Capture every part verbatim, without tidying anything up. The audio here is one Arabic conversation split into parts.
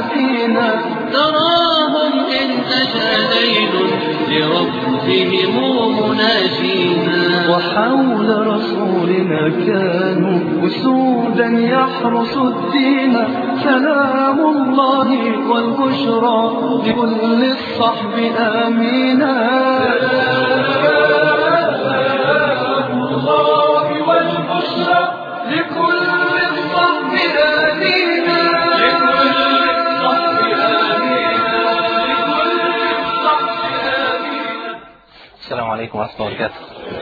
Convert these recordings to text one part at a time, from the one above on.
فينا تراهم إن أتى ليل لربهم مناجينا وحول رسولنا كانوا أسودا يحرس الدين سلام الله والبشرى لكل الصحب آمينا سلام الله والبشرى لكل الصحب آمينا لكل الصحب آمينا لكل الصحب آمينا. السلام عليكم ورحمة الله وبركاته.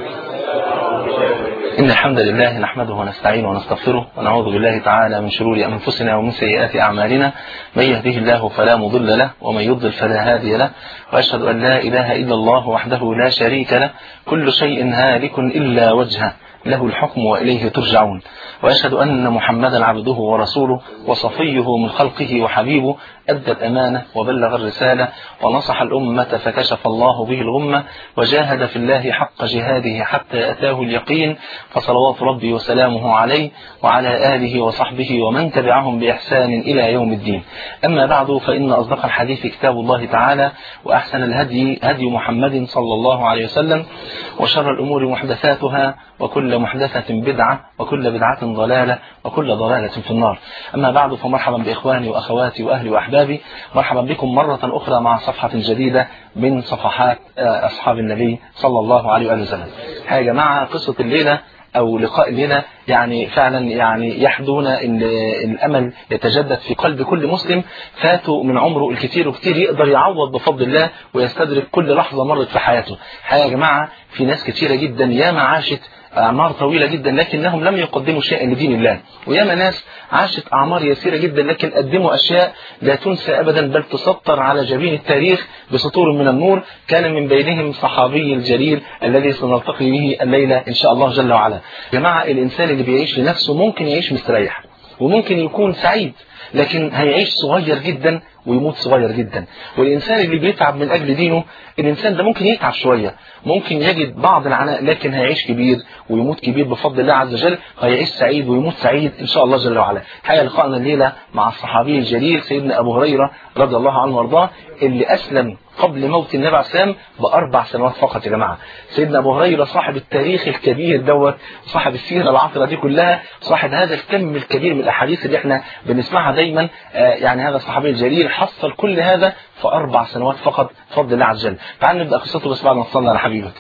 إن الحمد لله نحمده ونستعينه ونستغفره ونعوذ بالله تعالى من شرور أنفسنا ومن سيئات أعمالنا. من يهده الله فلا مضل له ومن يضلل فلا هادي له، وأشهد أن لا إله إلا الله وحده لا شريك له، كل شيء هالك إلا وجهه، له الحكم وإليه ترجعون. وأشهد أن محمدا عبده ورسوله وصفيه من خلقه وحبيبه، أدى الأمانة وبلغ الرسالة ونصح الأمة فكشف الله به الغمة، وجاهد في الله حق جهاده حتى أتاه اليقين، فصلوات ربي وسلامه عليه وعلى آله وصحبه ومن تبعهم بإحسان إلى يوم الدين. أما بعد، فإن أصدق الحديث كتاب الله تعالى، وأحسن الهدي هدي محمد صلى الله عليه وسلم، وشر الأمور محدثاتها، وكل محدثة بدعة، وكل بدعة ضلالة، وكل ضلالة في النار. أما بعد، فمرحبا بإخواني وأخواتي وأهلي وأحبابي، مرحبا بكم مرة أخرى مع صفحة جديدة من صفحات أصحاب النبي صلى الله عليه وآله وسلم. يا جماعة، قصة الليلة أو لقاء الليلة يعني فعلا يعني يحدونا إن الأمل يتجدد في قلب كل مسلم فاتوا من عمره الكثير وكثير يقدر يعوض بفضل الله ويستدرك كل لحظة مرت في حياته. يا جماعة، في ناس كثيرة جدا ياما عاشت أعمار طويلة جدا لكنهم لم يقدموا شيئا لدين الله، وياما ناس عاشت أعمار يسيرة جدا لكن قدموا أشياء لا تنسى أبدا بل تسطر على جبين التاريخ بسطور من النور. كان من بينهم صحابي الجليل الذي سنلتقي به الليلة إن شاء الله جل وعلا. جماعة، الإنسان اللي بيعيش لنفسه ممكن يعيش مستريح وممكن يكون سعيد، لكن هيعيش صغير جدا ويموت صغير جدا. والإنسان اللي بيتعب من أجل دينه، الإنسان ده ممكن يتعب شوية، ممكن يجد بعض العناء، لكن هيعيش كبير ويموت كبير بفضل الله عز وجل، هيعيش سعيد ويموت سعيد إن شاء الله جل وعلا. حقيقة لقاءنا الليلة مع الصحابي الجليل سيدنا أبو هريرة رضي الله عنه وارضاه، اللي أسلم قبل موت النبي عليه السلام بأربع سنوات فقط. يا جماعة، سيدنا أبو هريرة صاحب التاريخ الكبير دوت، صاحب السيرة العطرة دي كلها، صاحب هذا الكم الكبير من الأحاديث اللي احنا بنسمعها دايما. آه يعني هذا الصحابي الجليل حصل كل هذا في أربع سنوات فقط بفضل الله عز وجل. تعال نبدأ قصته بس بعد ما صلى على حبيبك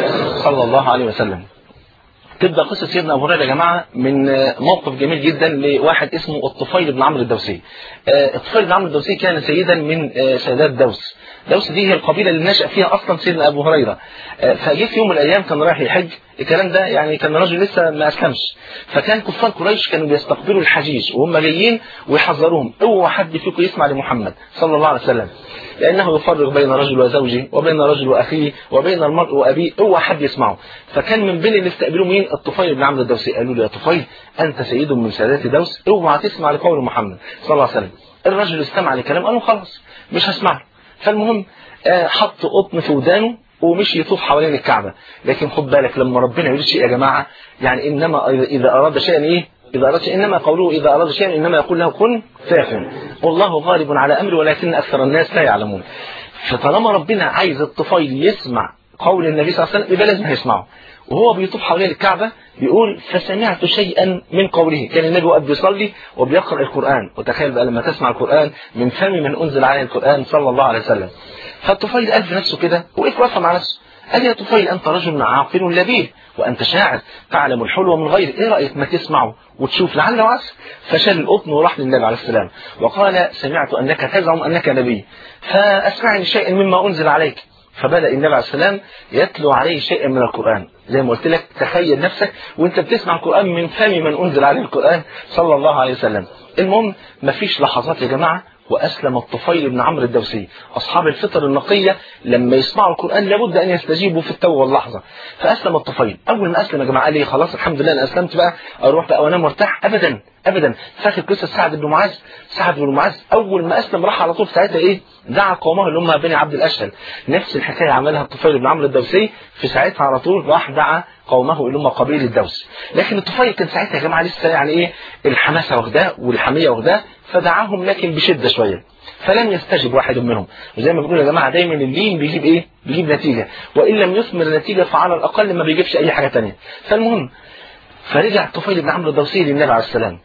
صلى الله عليه وسلم. تبدأ قصة سيدنا أبو هريرة يا جماعة من موقف جميل جدا لواحد اسمه الطفيل بن عمرو الدوسي. الطفيل بن عمرو الدوسي كان سيدا من سادات دوس. دوس دي هي القبيلة اللي نشأ فيها أصلا سيدنا أبو هريرة. فجه في يوم من الأيام كان رايح يحج، الكلام ده يعني كان راجل لسه ما أسلمش، فكان كفار قريش كانوا بيستقبلوا الحجيج وهم جايين ويحذروهم: اوعى حد فيكم يسمع لمحمد صلى الله عليه وسلم، لأنه يفرق بين رجل وزوجه وبين رجل وأخيه وبين المرء وأبيه، اوعى حد يسمعه. فكان من بين اللي استقبلوه مين؟ الطفيل بن عمرو الدوسي. قالوا له: يا طفيل، أنت سيد من سادات دوس، اوعى تسمع لقول محمد صلى الله عليه وسلم. الرجل استمع لكلام، قالوا: خلاص مش هسمع. فالمهم حط قطن في ودانه ومشي يطوف حوالين الكعبة. لكن خد بالك، لما ربنا يريد شيء يا جماعة، يعني إنما إذا أراد شيئا إيه؟ إذا أراد شيئا إنما قوله إذا أراد شيئا إنما يقول له كن فيكون، والله غالب على أمره ولكن أكثر الناس لا يعلمون. فطالما ربنا عايز الطفيل يسمع قول النبي صلى الله عليه وسلم يبقى لازم يسمعه. وهو بيطوف حوالين الكعبة بيقول: فسمعت شيئا من قوله. كان النبي وقت بيصلي وبيقرأ القرآن، وتخيل بقى لما تسمع القرآن من فم من أنزل عليه القرآن صلى الله عليه وسلم. فالطفيل قال في نفسه كده، وقف واقف مع نفسه، قال: يا طفيل، أنت رجل عاقل لبيب وأنت شاعر تعلم الحلو من غير، إيه رأيك ما تسمعه وتشوف لعل وعسى؟ فشال القطن وراح للنبي عليه السلام وقال: سمعت أنك تزعم أنك نبي، فأسمعني شيئا مما أنزل عليك. فبدأ النبي عليه السلام يتلو عليه شيئا من القرآن. زي ما قلت لك، تخيل نفسك وانت بتسمع القرآن من فم من أنزل عليه القرآن صلى الله عليه وسلم. المهم، مفيش لحظات يا جماعة وأسلم الطفيل بن عمرو الدوسي. أصحاب الفطر النقية لما يسمعوا القرآن لابد أن يستجيبوا في التو واللحظة. فأسلم الطفيل. أول ما أسلم يا جماعة قال لي: خلاص الحمد لله أنا أسلمت بقى، أروح بقى وأنام مرتاح؟ أبدا أبدا. فاكر قصة سعد بن معاذ؟ سعد بن معاذ أول ما أسلم راح على طول ساعتها إيه؟ دعا قومه اللي هم بني عبد الأشهل. نفس الحكاية عملها الطفيل بن عمرو الدوسي، في ساعتها على طول راح دعا قومه اللي هم قبيل الدوس. لكن الطفيل كان ساعتها يا جماعه لسه يعني ايه الحماسه واخداه والحميه واخداه، فدعاهم لكن بشده شويه، فلم يستجب واحد منهم. وزي ما بنقول يا جماعه دايما اللين بيجيب ايه؟ بيجيب نتيجه، وان لم يثمر نتيجه فعلى الاقل ما بيجيبش اي حاجه ثانيه. فالمهم فرجع الطفيل بن عمرو الدوسي للنبي عليه السلام،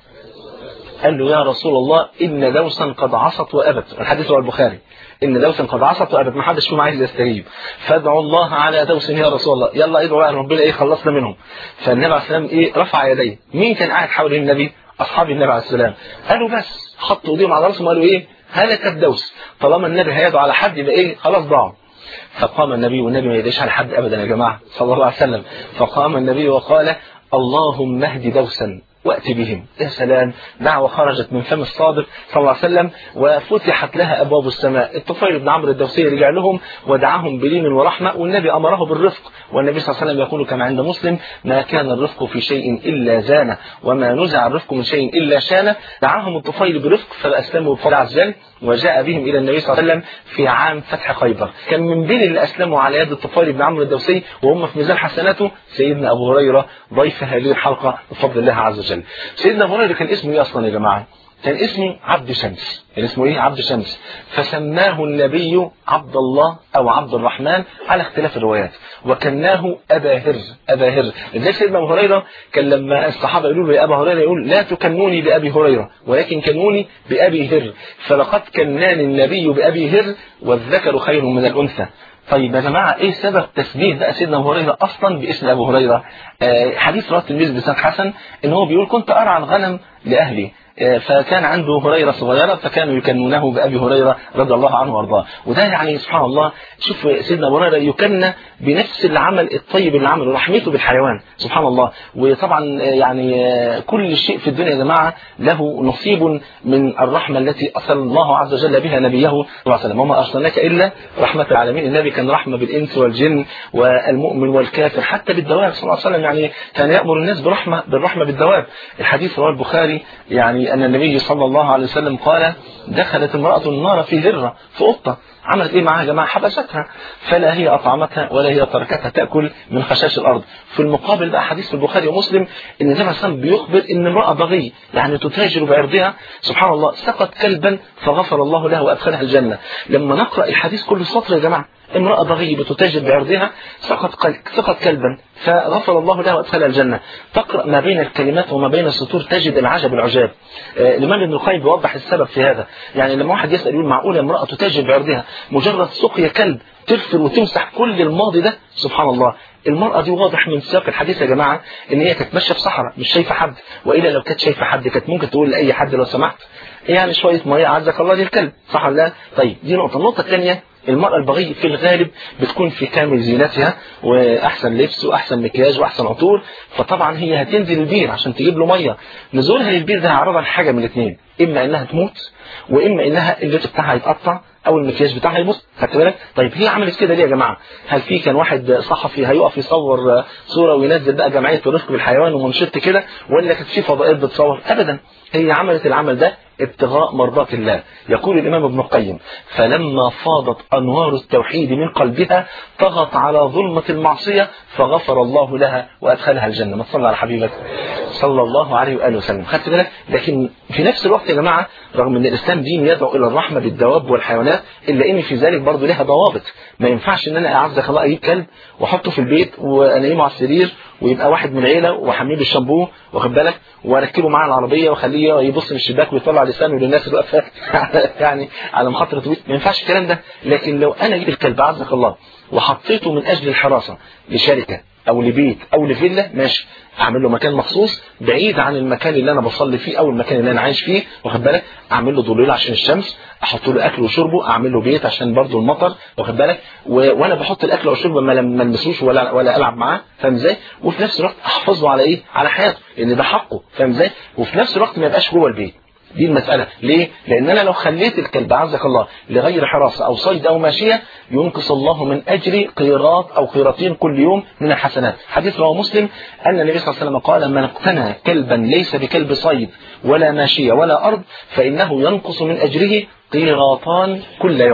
قال له يا رسول الله ان دوسا قد عصت وابت، الحديث هو البخاري، ان دوسا قد عصت وابت، ما حدش فيهم عايز يستجيب، فادعوا الله على دوس يا رسول الله، يلا ادعوا بقى ربنا ايه خلصنا منهم. فالنبي عليه السلام ايه رفع يديه. مين كان قاعد حول النبي؟ اصحاب النبي عليه السلام. قالوا بس حطوا ايديهم على راسهم وقالوا ايه هلكت دوس، طالما النبي هيدعو على حد يبقى ايه خلاص ضاعوا. فقام النبي، والنبي ما يدعيش على حد ابدا يا جماعه صلى الله عليه وسلم، فقام النبي وقال اللهم اهد دوسا وأت بهم. يا سلام، دعوة خرجت من فم الصادق صلى الله عليه وسلم وفتحت لها أبواب السماء. الطفيل بن عمرو الدوسي رجع لهم ودعاهم بلين ورحمة، والنبي أمره بالرفق، والنبي صلى الله عليه وسلم يقول كما عند مسلم ما كان الرفق في شيء إلا زانه وما نزع الرفق من شيء إلا شانه. دعاهم الطفيل برفق فأسلموا بفضل عز وجل، وجاء بهم إلى النبي صلى الله عليه وسلم في عام فتح خيبر. كان من بين اللي أسلموا على يد الطفيل بن عمرو الدوسي وهم في ميزان حسناته سيدنا أبو هريرة ضيف هذه الحلقة بفضل الله عز وجل. سيدنا أبو هريرة كان اسمه إيه أصلا يا جماعة؟ كان اسمه عبد شمس. كان اسمه إيه؟ عبد شمس. فسماه النبي عبد الله أو عبد الرحمن على اختلاف الروايات، وكناه أبا هر. أبا هر زي سيدنا أبو هريرة كان لما الصحابة يقولوا له يا أبا هريرة يقول لا تكنوني بأبي هريرة ولكن كنوني بأبي هر، فلقد كناني النبي بأبي هر والذكر خير من الأنثى. طيب يا جماعة ايه سبب تسميه بقى سيدنا ابو هريرة اصلا باسم ابو هريرة؟ آه حديث رواه الترمذي بسند حسن ان هو بيقول كنت ارعى الغنم لاهلي، آه فكان عنده هريرة صغيرة فكانوا يكنونه بأبي هريرة رضي الله عنه وارضاه. وده يعني سبحان الله، شوف سيدنا ابو هريرة يكنى بنفس العمل الطيب اللي عمله، رحمته بالحيوان سبحان الله. وطبعا يعني آه كل شيء في الدنيا يا جماعة له نصيب من الرحمة التي أرسل الله عز وجل بها نبيه صلى الله عليه وسلم، وما أرسلناك إلا رحمة العالمين. النبي كان رحمة بالإنس والجن والمؤمن والكافر حتى بالدواب صلى الله عليه وسلم، يعني كان يأمر الناس برحمة بالرحمة بالدواب. الحديث رواه البخاري يعني أن النبي صلى الله عليه وسلم قال دخلت امرأة النار في هرة في قطة، عملت ايه معاها يا جماعه؟ حبستها، فلا هي اطعمتها ولا هي تركتها تاكل من خشاش الارض. في المقابل بقى حديث في البخاري ومسلم ان النبي صلى الله عليه وسلم بيخبر ان امراه بغي يعني تتاجر بعرضها سبحان الله سقط كلبا فغفر الله له وادخلها الجنه. لما نقرا الحديث كل سطر يا جماعه، امرأة بغي بتتاجر بعرضها سقط سقط كلبا فغفر الله له وادخلها الجنة. تقرأ ما بين الكلمات وما بين السطور تجد العجب العجاب. آه الإمام ابن القيم بيوضح السبب في هذا، يعني لما واحد يسأل يقول معقولة امرأة تتاجر بعرضها مجرد سقيا كلب تغفر وتمسح كل الماضي ده؟ سبحان الله. المرأة دي واضح من سياق الحديث يا جماعة ان هي كانت ماشية في صحراء مش شايفة حد، وإلا لو كانت شايفة حد كانت ممكن تقول لأي حد لو سمحت يعني شوية مية عزك الله دي الكلب، صح ولا لا؟ طيب دي نقطة. النقطة الثانية، المرأة البغي في الغالب بتكون في كامل زينتها وأحسن لبس وأحسن مكياج وأحسن عطور، فطبعا هي هتنزل البير عشان تجيب له مية. نزولها للبير ده هيعرضها لحاجة من الاثنين، إما إنها تموت وإما إنها اللبس بتاعها يتقطع أو المكياج بتاعها يبص. خدت بالك؟ طيب هي عملت كده ليه يا جماعة؟ هل في كان واحد صحفي هيقف يصور صورة وينزل بقى جمعية الرفق بالحيوان ومنشط كده، ولا كانت في فضائيات بتصور؟ أبدا، هي عملت العمل ده ابتغاء مرضات الله. يقول الإمام ابن القيم فلما فاضت أنوار التوحيد من قلبها طغت على ظلمة المعصية فغفر الله لها وأدخلها الجنة. ما تصلى على حبيبك صلى الله عليه وآله وسلم. خدت بالك؟ لكن في نفس الوقت يا جماعة رغم أن الإسلام دين يدعو إلى الرحمة بالدواب والحيوانات، إلا إن في ذلك برضه لها ضوابط. ما ينفعش إن أنا أعزك الله أجيب كلب وأحطه في البيت وأنيمه على السرير ويبقى واحد من العيلة وحميه بالشامبو واخد بالك واركبه معاه العربية وخليه يبص من الشباك ويطلع لسانه للناس اللي واقفه يعني على مخاطر طويل. ما ينفعش الكلام ده. لكن لو أنا جبت الكلب عزك الله وحطيته من أجل الحراسة لشركة أو لبيت أو لفيلا ماشي، أعمل له مكان مخصوص بعيد عن المكان اللي أنا بصلي فيه أو المكان اللي أنا عايش فيه واخد بالك، أعمل له ضليل عشان الشمس، أحط له أكل وشربه، أعمل له بيت عشان برضه المطر واخد بالك، وأنا بحط الأكل والشرب ما لمسوش ولا ولا ألعب معاه فاهم إزاي، وفي نفس الوقت أحافظ له على إيه؟ على حياته لأن ده حقه فاهم إزاي، وفي نفس الوقت ما يبقاش جوه البيت. دي المسألة. ليه؟ لأن أنا لو خليت الكلب عزك الله لغير حراسة أو صيد أو ماشية ينقص الله من أجري قيراط أو قيراطين كل يوم من الحسنات. حديث رواه مسلم أن النبي صلى الله عليه وسلم قال من اقتنى كلبا ليس بكلب صيد ولا ماشية ولا أرض فإنه ينقص من أجره قيراطان كل يوم.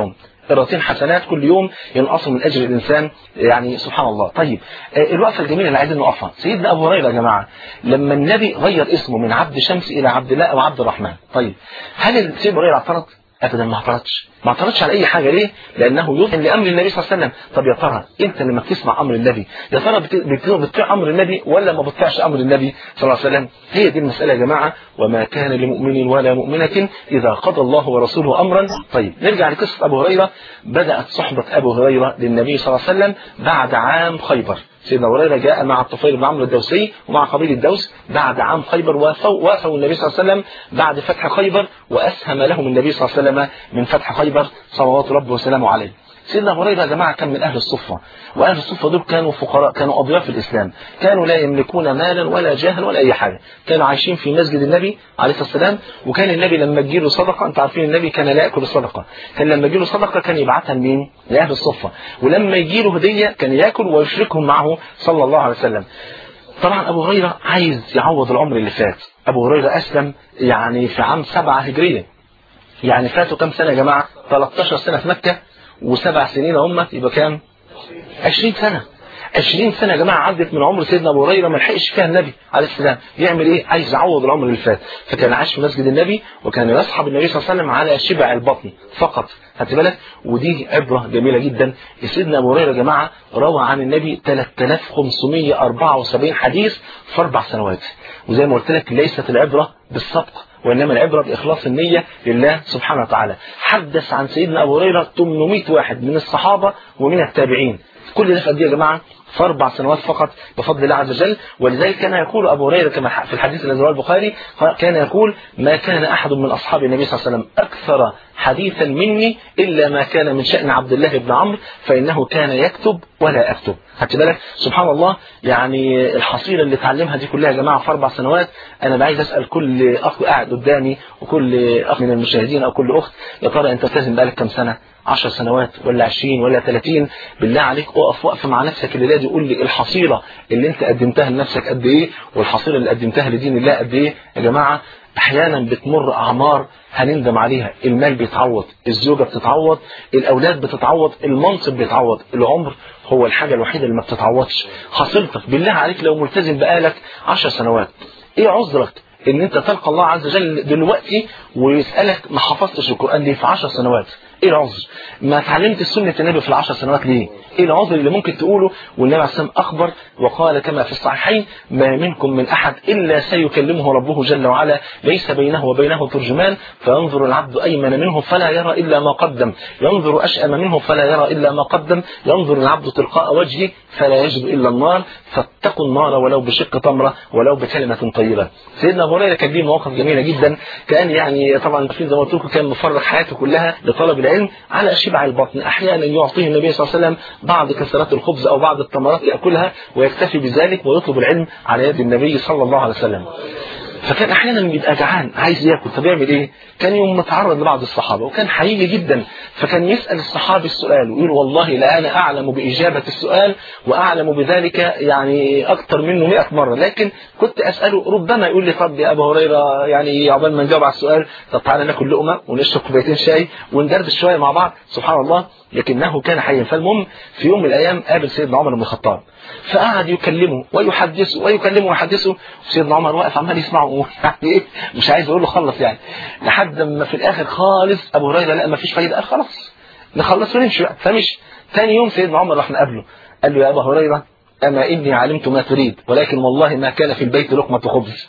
قراءتين حسنات كل يوم ينقصوا من اجر الانسان، يعني سبحان الله. طيب الوقفه الجميله اللي عايزين نقفها، سيدنا ابو هريره يا جماعه لما النبي غير اسمه من عبد شمس الى عبد الله او عبد الرحمن، طيب هل سيدنا ابو هريره اعترض؟ ابدا ما اعترضش، ما اعترضش على اي حاجه. ليه؟ لانه يذعن لامر النبي صلى الله عليه وسلم. طب يا ترى انت لما بتسمع امر النبي يا ترى بتطيع امر النبي ولا ما بتطيعش امر النبي صلى الله عليه وسلم؟ هي دي المساله يا جماعه. وما كان لمؤمن ولا مؤمنه اذا قضى الله ورسوله امرا. طيب نرجع لقصه ابو هريره. بدات صحبه ابو هريره للنبي صلى الله عليه وسلم بعد عام خيبر. سيدنا ابو هريره جاء مع الطفيل بن عمرو الدوسي ومع قبيله الدوس بعد عام خيبر، وافوا النبي صلى الله عليه وسلم بعد فتح خيبر، واسهم لهم النبي صلى الله عليه وسلم من فتح خيبر صلوات ربه وسلامه عليه. سيدنا ابو هريره يا جماعه كان من اهل الصفه، واهل الصفه دول كانوا فقراء، كانوا اضياف الاسلام، كانوا لا يملكون مالا ولا جاها ولا اي حاجه، كانوا عايشين في مسجد النبي عليه الصلاه والسلام. وكان النبي لما تجيله صدقه، انت عارفين النبي كان لا ياكل الصدقه، كان لما يجيله صدقه كان يبعثها لمين؟ لاهل الصفه، ولما يجيله هديه كان ياكل ويشركهم معه صلى الله عليه وسلم. طبعا ابو هريره عايز يعوض العمر اللي فات. ابو هريره اسلم يعني في عام سبعة هجريه، يعني فاتوا كم سنه يا جماعه؟ ثلاثة عشر سنه في مكه وسبع سنين هم، يبقى كام؟ عشرين سنة. عشرين سنة يا جماعة عدت من عمر سيدنا أبو هريرة ما لحقش فيها النبي عليه السلام. يعمل إيه؟ عايز يعوض العمر اللي فات، فكان عاش في مسجد النبي وكان يصحب النبي صلى الله عليه وسلم على شبع البطن فقط. خدت بالك؟ ودي عبرة جميلة جدا. سيدنا أبو هريرة يا جماعة روى عن النبي ثلاثة آلاف وخمسمائة وأربعة وسبعين حديث في أربع سنوات. وزي ما قلت لك ليست العبرة بالسبق، وإنما العبرة بإخلاص النية لله سبحانه وتعالى. حدث عن سيدنا أبو هريرة ثمانمائة واحد من الصحابة ومن التابعين. كل ده في قد ايه يا جماعه؟ في اربع سنوات فقط بفضل الله عز وجل. ولذلك كان يقول ابو هريره كما في الحديث الذي رواه البخاري، كان يقول: ما كان احد من اصحاب النبي صلى الله عليه وسلم اكثر حديثا مني الا ما كان من شان عبد الله بن عمرو فانه كان يكتب ولا اكتب. خدت بالك؟ سبحان الله. يعني الحصيله اللي اتعلمها دي كلها يا جماعه في اربع سنوات. انا عايز اسال كل اخ قاعد قدامي وكل اخ من المشاهدين او كل اخت، يا ترى انت لازم بقالك كم سنه؟ عشر سنوات ولا عشرين ولا ثلاثين؟ بالله عليك اقف وقف مع نفسك الليله دي قول لي الحصيله اللي انت قدمتها لنفسك قد ايه، والحصيله اللي قدمتها لدين الله قد ايه. يا جماعه احيانا بتمر اعمار هنندم عليها. المال بيتعوض، الزوجه بتتعوض، الاولاد بتتعوض، المنصب بيتعوض، العمر هو الحاجه الوحيده اللي ما بتتعوضش. حصيلتك بالله عليك لو ملتزم بقالك عشر سنوات، ايه عذرك ان انت تلقى الله عز وجل دلوقتي ويسألك ما حفظتش القرآن ليه في عشر سنوات؟ ايه العذر؟ ما تعلمت سنة النبي في العشر سنوات ليه؟ ايه العذر اللي ممكن تقوله؟ والنبي عليه الصلاة والسلام اخبر وقال كما في الصحيحين: ما منكم من احد الا سيكلمه ربه جل وعلا ليس بينه وبينه ترجمان، فينظر العبد ايمن منه فلا يرى الا ما قدم، ينظر اشأم منه فلا يرى الا ما قدم، ينظر العبد تلقاء وجهه فلا يجد الا النار، فاتقوا النار ولو بشق تمره ولو بكلمة طيبة. سيدنا أبو هريرة كان ليه مواقف جميلة جدا. كان يعني طبعا في زي ما قلت لكم كان مفرغ حياته كلها لطلب العلم على شبع البطن. احيانا يعطيه النبي صلى الله عليه وسلم بعض كسرات الخبز او بعض التمرات ياكلها ويكتفي بذلك ويطلب العلم على يد النبي صلى الله عليه وسلم. فكان احيانا بيبقى جعان عايز ياكل، طب يعمل ايه؟ كان يوم متعرض لبعض الصحابه وكان حقيقي جدا، فكان يسال الصحابي السؤال ويقول: والله لا انا اعلم باجابه السؤال واعلم بذلك يعني اكثر منه مئة مره، لكن كنت اساله ربما يقول لي: طب يا ابو هريره يعني عقبال ما نجاوب على السؤال طب تعالى ناكل لقمه ونشرب كوبايتين شاي وندردش شويه مع بعض. سبحان الله، لكنه كان حيا. فالمهم في يوم من الايام قابل سيدنا عمر بن الخطاب، فقعد يكلمه ويحدثه ويكلمه ويحدثه، وسيدنا عمر واقف عمال يسمعه يعني ايه مش عايز اقول له خلص يعني، لحد ما في الاخر خالص ابو هريره لا ما فيش فايده، قال خلاص نخلص ونمشي بقى. فمشي. ثاني يوم سيدنا عمر راح نقابله قال له: يا ابا هريره أما إني علمت ما تريد ولكن والله ما كان في البيت لقمة خبز،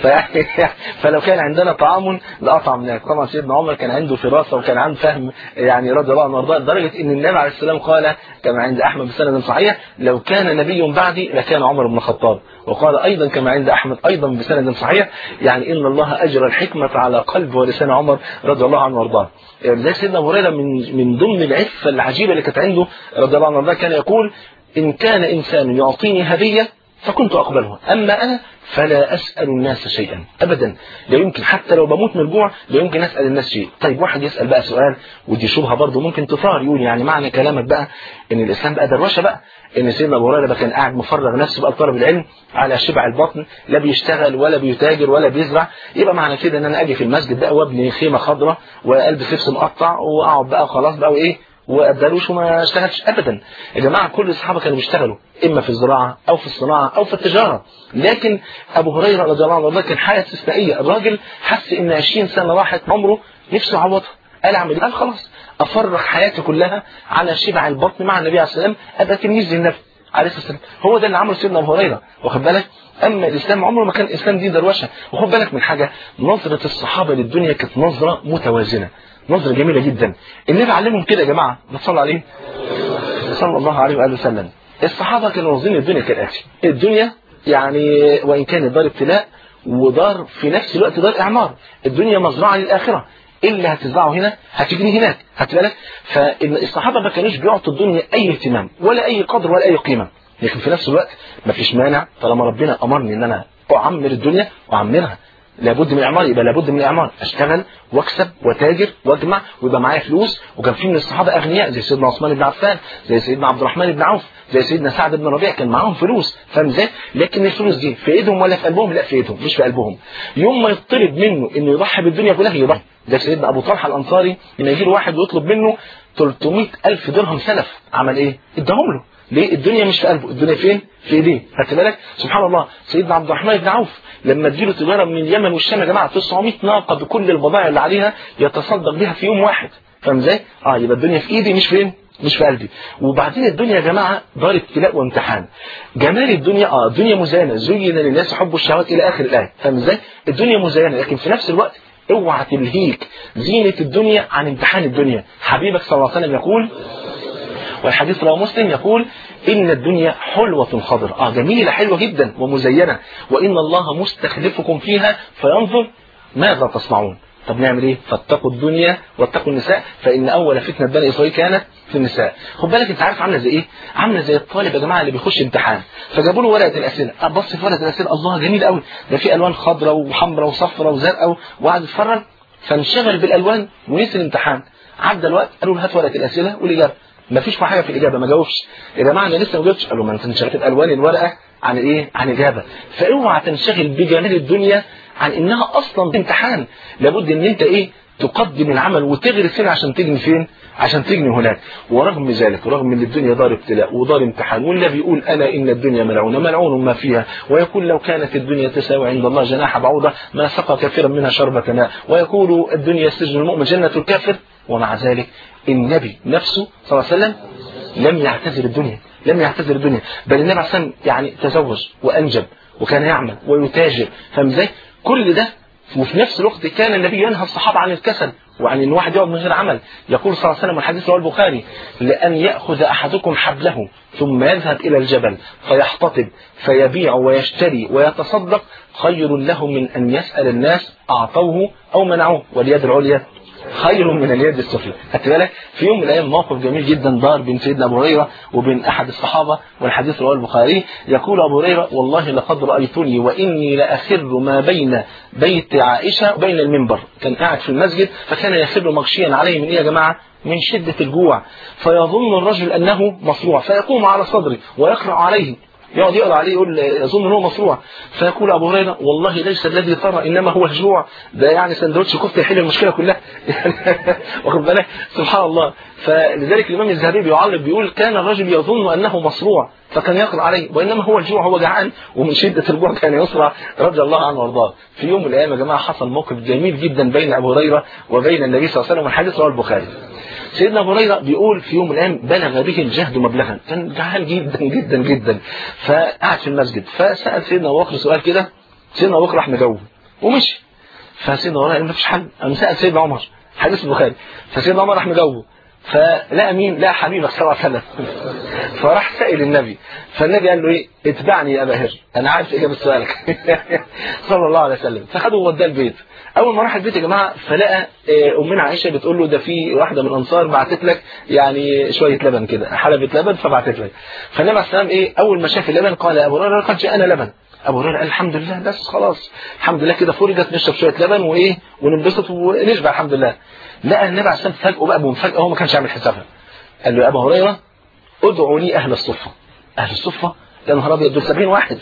فلو كان عندنا طعام لأطعمناك. طبعا سيدنا عمر كان عنده فراسة وكان عنده فهم يعني رضي الله عنه وارضاه، لدرجة إن النبي عليه السلام قال كما عند أحمد بسند صحيح: لو كان نبي بعدي لكان عمر بن الخطاب. وقال أيضا كما عند أحمد أيضا بسند صحيح يعني إن الله أجرى الحكمة على قلب ولسان عمر رضي الله عنه وارضاه. زي سيدنا أبو هريرة من من ضمن العفة العجيبة اللي كانت عنده رضي الله عنه وارضاه كان يقول: إن كان إنسان يعطيني هدية فكنت أقبلها، أما أنا فلا أسأل الناس شيئا أبدا. لا يمكن حتى لو بموت من الجوع لا يمكن أسأل الناس شيء. طيب واحد يسأل بقى سؤال ودي شبهة برضه ممكن تثار، يقول يعني معنى كلامك بقى إن الإسلام بقى دروشة بقى، إن سيدنا أبو هريرة كان قاعد مفرغ نفسه بقى طلب العلم على شبع البطن، لا بيشتغل ولا بيتاجر ولا بيزرع، يبقى معنى كده إن أنا أجي في المسجد بقى وابني خيمة خضراء وألبس لبس مقطع وأقعد بقى خلاص بقى وإيه وقدروش وما اشتغلش ابدا. يا جماعه كل الصحابه كانوا بيشتغلوا اما في الزراعه او في الصناعه او في التجاره، لكن ابو هريره رضي الله عنه كان حاله استثنائيه. الراجل حس ان عشرين سنه راحت عمره نفسه يعوضها، قال اعمل ايه؟ قال خلاص افرغ حياتي كلها على شبع البطن مع النبي عليه الصلاه والسلام، ابقى تلميذ للنبي عليه الصلاه والسلام. هو ده اللي عمله سيدنا ابو هريره، واخد بالك؟ اما الاسلام عمره ما كان الاسلام دين دروشه. وخد بالك من حاجه، نظره الصحابه للدنيا كانت نظره متوازنه، نظره جميله جدا. النبي علمهم كده يا جماعه، بتصلوا عليه صلى الله عليه واله وسلم. الصحابه كانوا واخدين الدنيا كالاتي، الدنيا يعني وان كانت دار ابتلاء ودار في نفس الوقت دار اعمار، الدنيا مزرعه للاخره، اللي هتزرعه هنا هتجني هناك، خدت بالك؟ فالصحابه ما كانوش بيعطوا الدنيا اي اهتمام ولا اي قدر ولا اي قيمه، لكن في نفس الوقت ما فيش مانع طالما ربنا امرني ان انا اعمر الدنيا واعمرها، لابد من اعمار، يبقى لابد من اعمار، اشتغل واكسب وتاجر واجمع ويبقى معايا فلوس. وكان في من الصحابه اغنياء زي سيدنا عثمان بن عفان، زي سيدنا عبد الرحمن بن عوف، زي سيدنا سعد بن ربيع، كان معاهم فلوس، فاهم ازاي؟ لكن الفلوس دي في ايدهم ولا في قلبهم؟ لا في ايدهم مش في قلبهم. يوم ما يطلب منه انه يضحي بالدنيا كلها يضحي. ده سيدنا ابو طلحه الانصاري لما يجي له واحد ويطلب منه ثلاثمائة ألف درهم سلف، عمل ايه؟ اداهم له. ليه؟ الدنيا مش في قلبه، الدنيا فين؟ في ايديه، خدت بالك؟ سبحان الله. سيدنا عبد الرحمن بن عوف لما تجيله تجاره من اليمن والشام يا جماعه تسعمائة ناقه بكل البضائع اللي عليها يتصدق بها في يوم واحد، فاهم ازاي؟ اه يبقى الدنيا في ايدي مش فين؟ مش في قلبي. وبعدين الدنيا يا جماعه دار ابتلاء وامتحان. جمال الدنيا اه الدنيا مزينه، زين للناس حب الشهوات الى اخر الايه، فاهم ازاي؟ الدنيا مزينه، لكن في نفس الوقت اوعى تلهيك زينه الدنيا عن امتحان الدنيا. حبيبك صلى الله عليه وسلم يقول، والحديث رواه مسلم، يقول إن الدنيا حلوة خضر، آه جميلة حلوة جدا ومزينة، وإن الله مستخلفكم فيها فينظر ماذا تصنعون. طب نعمل ايه؟ فاتقوا الدنيا واتقوا النساء فإن أول فتنة بني إسرائيل كانت في النساء. خد بالك أنت عارف عاملة زي إيه؟ عاملة زي الطالب يا جماعة اللي بيخش امتحان، فجابوا له ورقة الأسئلة، بص في ورقة الأسئلة، الله جميل قوي، ده في ألوان خضراء وحمراء وصفراء وزرقاء، وقعد يتفرج فانشغل بالألوان ونسي الامتحان. عدى الوقت قالوا له هات ورقة الأسئلة والإجابة، ما فيش حاجه في الاجابه، ما جاوبش. يا جماعه انا لسه ما جاوبتش، قالوا ما انت انشغلت بالوان الورقه عن ايه؟ عن اجابه. فاوعى تنشغل بجمال الدنيا عن انها اصلا امتحان، لابد ان انت ايه؟ تقدم العمل وتغرس هنا عشان تجني فين؟ عشان تجني هناك. ورغم ذلك، رغم ان الدنيا دار ابتلاء ودار امتحان، والنبي يقول انا ان الدنيا ملعونه ملعون ما فيها، ويقول لو كانت الدنيا تساوي عند الله جناح بعوضه ما سقى كثيرا منها شربة ماء، ويقول الدنيا سجن المؤمن جنة الكافر. ومع ذلك النبي نفسه صلى الله عليه وسلم لم يعتذر الدنيا، لم يعتذر الدنيا، بل النبي عليه الصلاه والسلام يعني تزوج وانجب وكان يعمل ويتاجر، فاهم ازاي؟ كل ده وفي نفس الوقت كان النبي ينهى الصحابه عن الكسل وعن ان واحد يقعد من غير عمل. يقول صلى الله عليه وسلم والحديث رواه البخاري: لان ياخذ احدكم حبله ثم يذهب الى الجبل فيحتطب فيبيع ويشتري ويتصدق خير له من ان يسال الناس اعطوه او منعوه، واليد العليا خير من اليد السفلى. خدت بالك؟ في يوم من الايام موقف جميل جدا دار بين سيدنا ابو هريره وبين احد الصحابه، والحديث رواه البخاري. يقول ابو هريره: والله لقد رايتني واني لاخر ما بين بيت عائشه وبين المنبر. كان قاعد في المسجد فكان يخر مغشيا عليه من ايه يا جماعه؟ من شده الجوع، فيظن الرجل انه مصروع فيقوم على صدره ويقرا عليه، يقعد يقرأ عليه يقول يظن انه مصروع، فيقول ابو هريره: والله ليس الذي ترى انما هو الجوع، ده يعني سندوتش كفته يحل المشكله كلها. واخد بالك؟ سبحان الله. فلذلك الامام الذهبي بيعلق بيقول: كان الرجل يظن انه مصروع فكان يقرأ عليه، وانما هو الجوع، هو جعان ومن شده الجوع كان يصرع رضي الله عنه وارضاه. في يوم من الايام يا جماعه حصل موقف جميل جدا بين ابو هريره وبين النبي صلى الله عليه وسلم، والحديث رواه البخاري. سيدنا ابو هريره بيقول في يوم من الايام بلغ به الجهد مبلغا، كان جعان جدا جدا جدا، فقعد في المسجد فسال سيدنا ابو بكر سؤال كده، سيدنا ابو بكر راح مجاوب ومشي. فسيدنا ابو هريره قال ما فيش حل، قام سال سيدنا عمر، حديث البخاري، فسيدنا عمر راح مجاوبه، فلقى مين؟ لقى حبيبك صلى الله عليه وسلم. فراح سائل النبي، فالنبي قال له ايه؟ اتبعني يا ابا هر، انا عارف اجابه سؤالك. صلى الله عليه وسلم. فخده ووداه البيت. اول ما راح البيت يا جماعه فلقى امنا عائشه بتقول له: ده في واحده من الانصار بعتت لك يعني شويه لبن كده، حلبة لبن فبعتت لك. فالنبي عليه السلام ايه؟ اول ما شاف اللبن قال: يا ابو هريره قد جاءنا لبن. ابو هريره قال: الحمد لله، بس خلاص الحمد لله كده فرجت، نشرب شويه لبن وايه وننبسط ونشبع الحمد لله. لقى النبي عليه السلام فجأه بقى بمفاجاه هو ما كانش عامل حسابها. قال له: يا ابو هريره ادعوا لي اهل الصفه. اهل الصفه؟ يا نهار ابيض، دول سبعين واحد.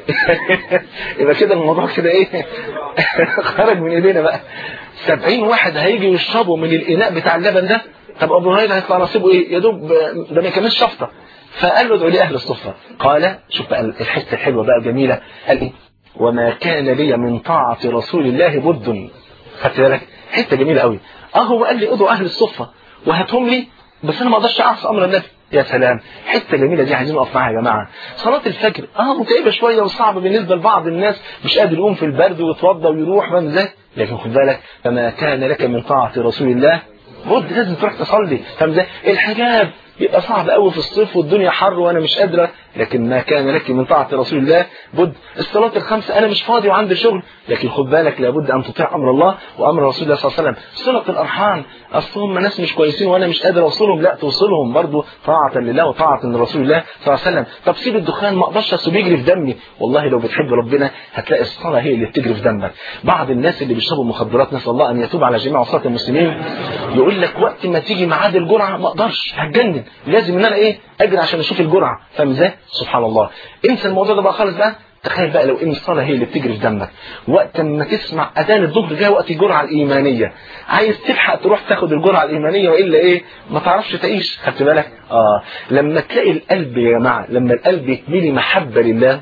يبقى كده الموضوع كده ايه؟ خرج من ايدينا بقى. سبعين واحد هيجي يشربوا من الاناء بتاع اللبن ده. طب ابو هريره هيطلع نصيبه ايه؟ يا دوب ده ما كانش شفطه. فقال له ادعوا لي اهل الصفه. قال شوف بقى الحته الحلوه بقى جميله، قال ايه؟ وما كان لي من طاعه رسول الله بد. خدت بالك؟ حته جميله قوي. اه هو قال لي ادعوا اهل الصفه وهاتهم لي، بس انا ما اقدرش اعصي امر النبي. يا سلام، حته جميله دي عايزين نقف معاها يا جماعه. صلاه الفجر اه متعبه شويه وصعبه بالنسبه لبعض الناس، مش قادر يقوم في البرد ويتوضى ويروح، فاهم ازاي؟ لكن خد بالك، فما كان لك من طاعه رسول الله بد، لازم تروح تصلي، فاهم ازاي؟ الحجاب بيبقى صعب قوي في الصيف والدنيا حر وانا مش قادره، لكن ما كان لك من طاعه رسول الله بد. الصلاه الخمسه انا مش فاضي وعندي شغل، لكن خد بالك لابد ان تطيع امر الله وامر رسول الله صلى الله عليه وسلم. صله الارحام، اصل هم ناس مش كويسين وانا مش قادر اوصلهم، لا توصلهم برضه طاعه لله وطاعه لرسول الله صلى الله عليه وسلم. طب سيب الدخان، ما اقدرش، اصل بيجري في دمي. والله لو بتحب ربنا هتلاقي الصلاه هي اللي بتجري في دمك. بعض الناس اللي بيشربوا مخدرات، نسال الله ان يتوب على جميع عصاة المسلمين، يقول لك وقت ما تيجي ميعاد الجرعه ما اقدرش، هتجنن، لازم ان انا ايه اجري عشان اشوف الجرعه، فاهم ازاي؟ سبحان الله. انسى الموضوع ده بقى خالص بقى. تخيل بقى لو ان الصلاه هي اللي بتجري في دمك، وقت ما تسمع اذان الظهر جاي وقت الجرعه الايمانيه، عايز تلحق تروح تاخد الجرعه الايمانيه والا ايه ما تعرفش تعيش. خدت بالك؟ اه لما تلاقي القلب يا جماعه، لما القلب يتملي محبه لله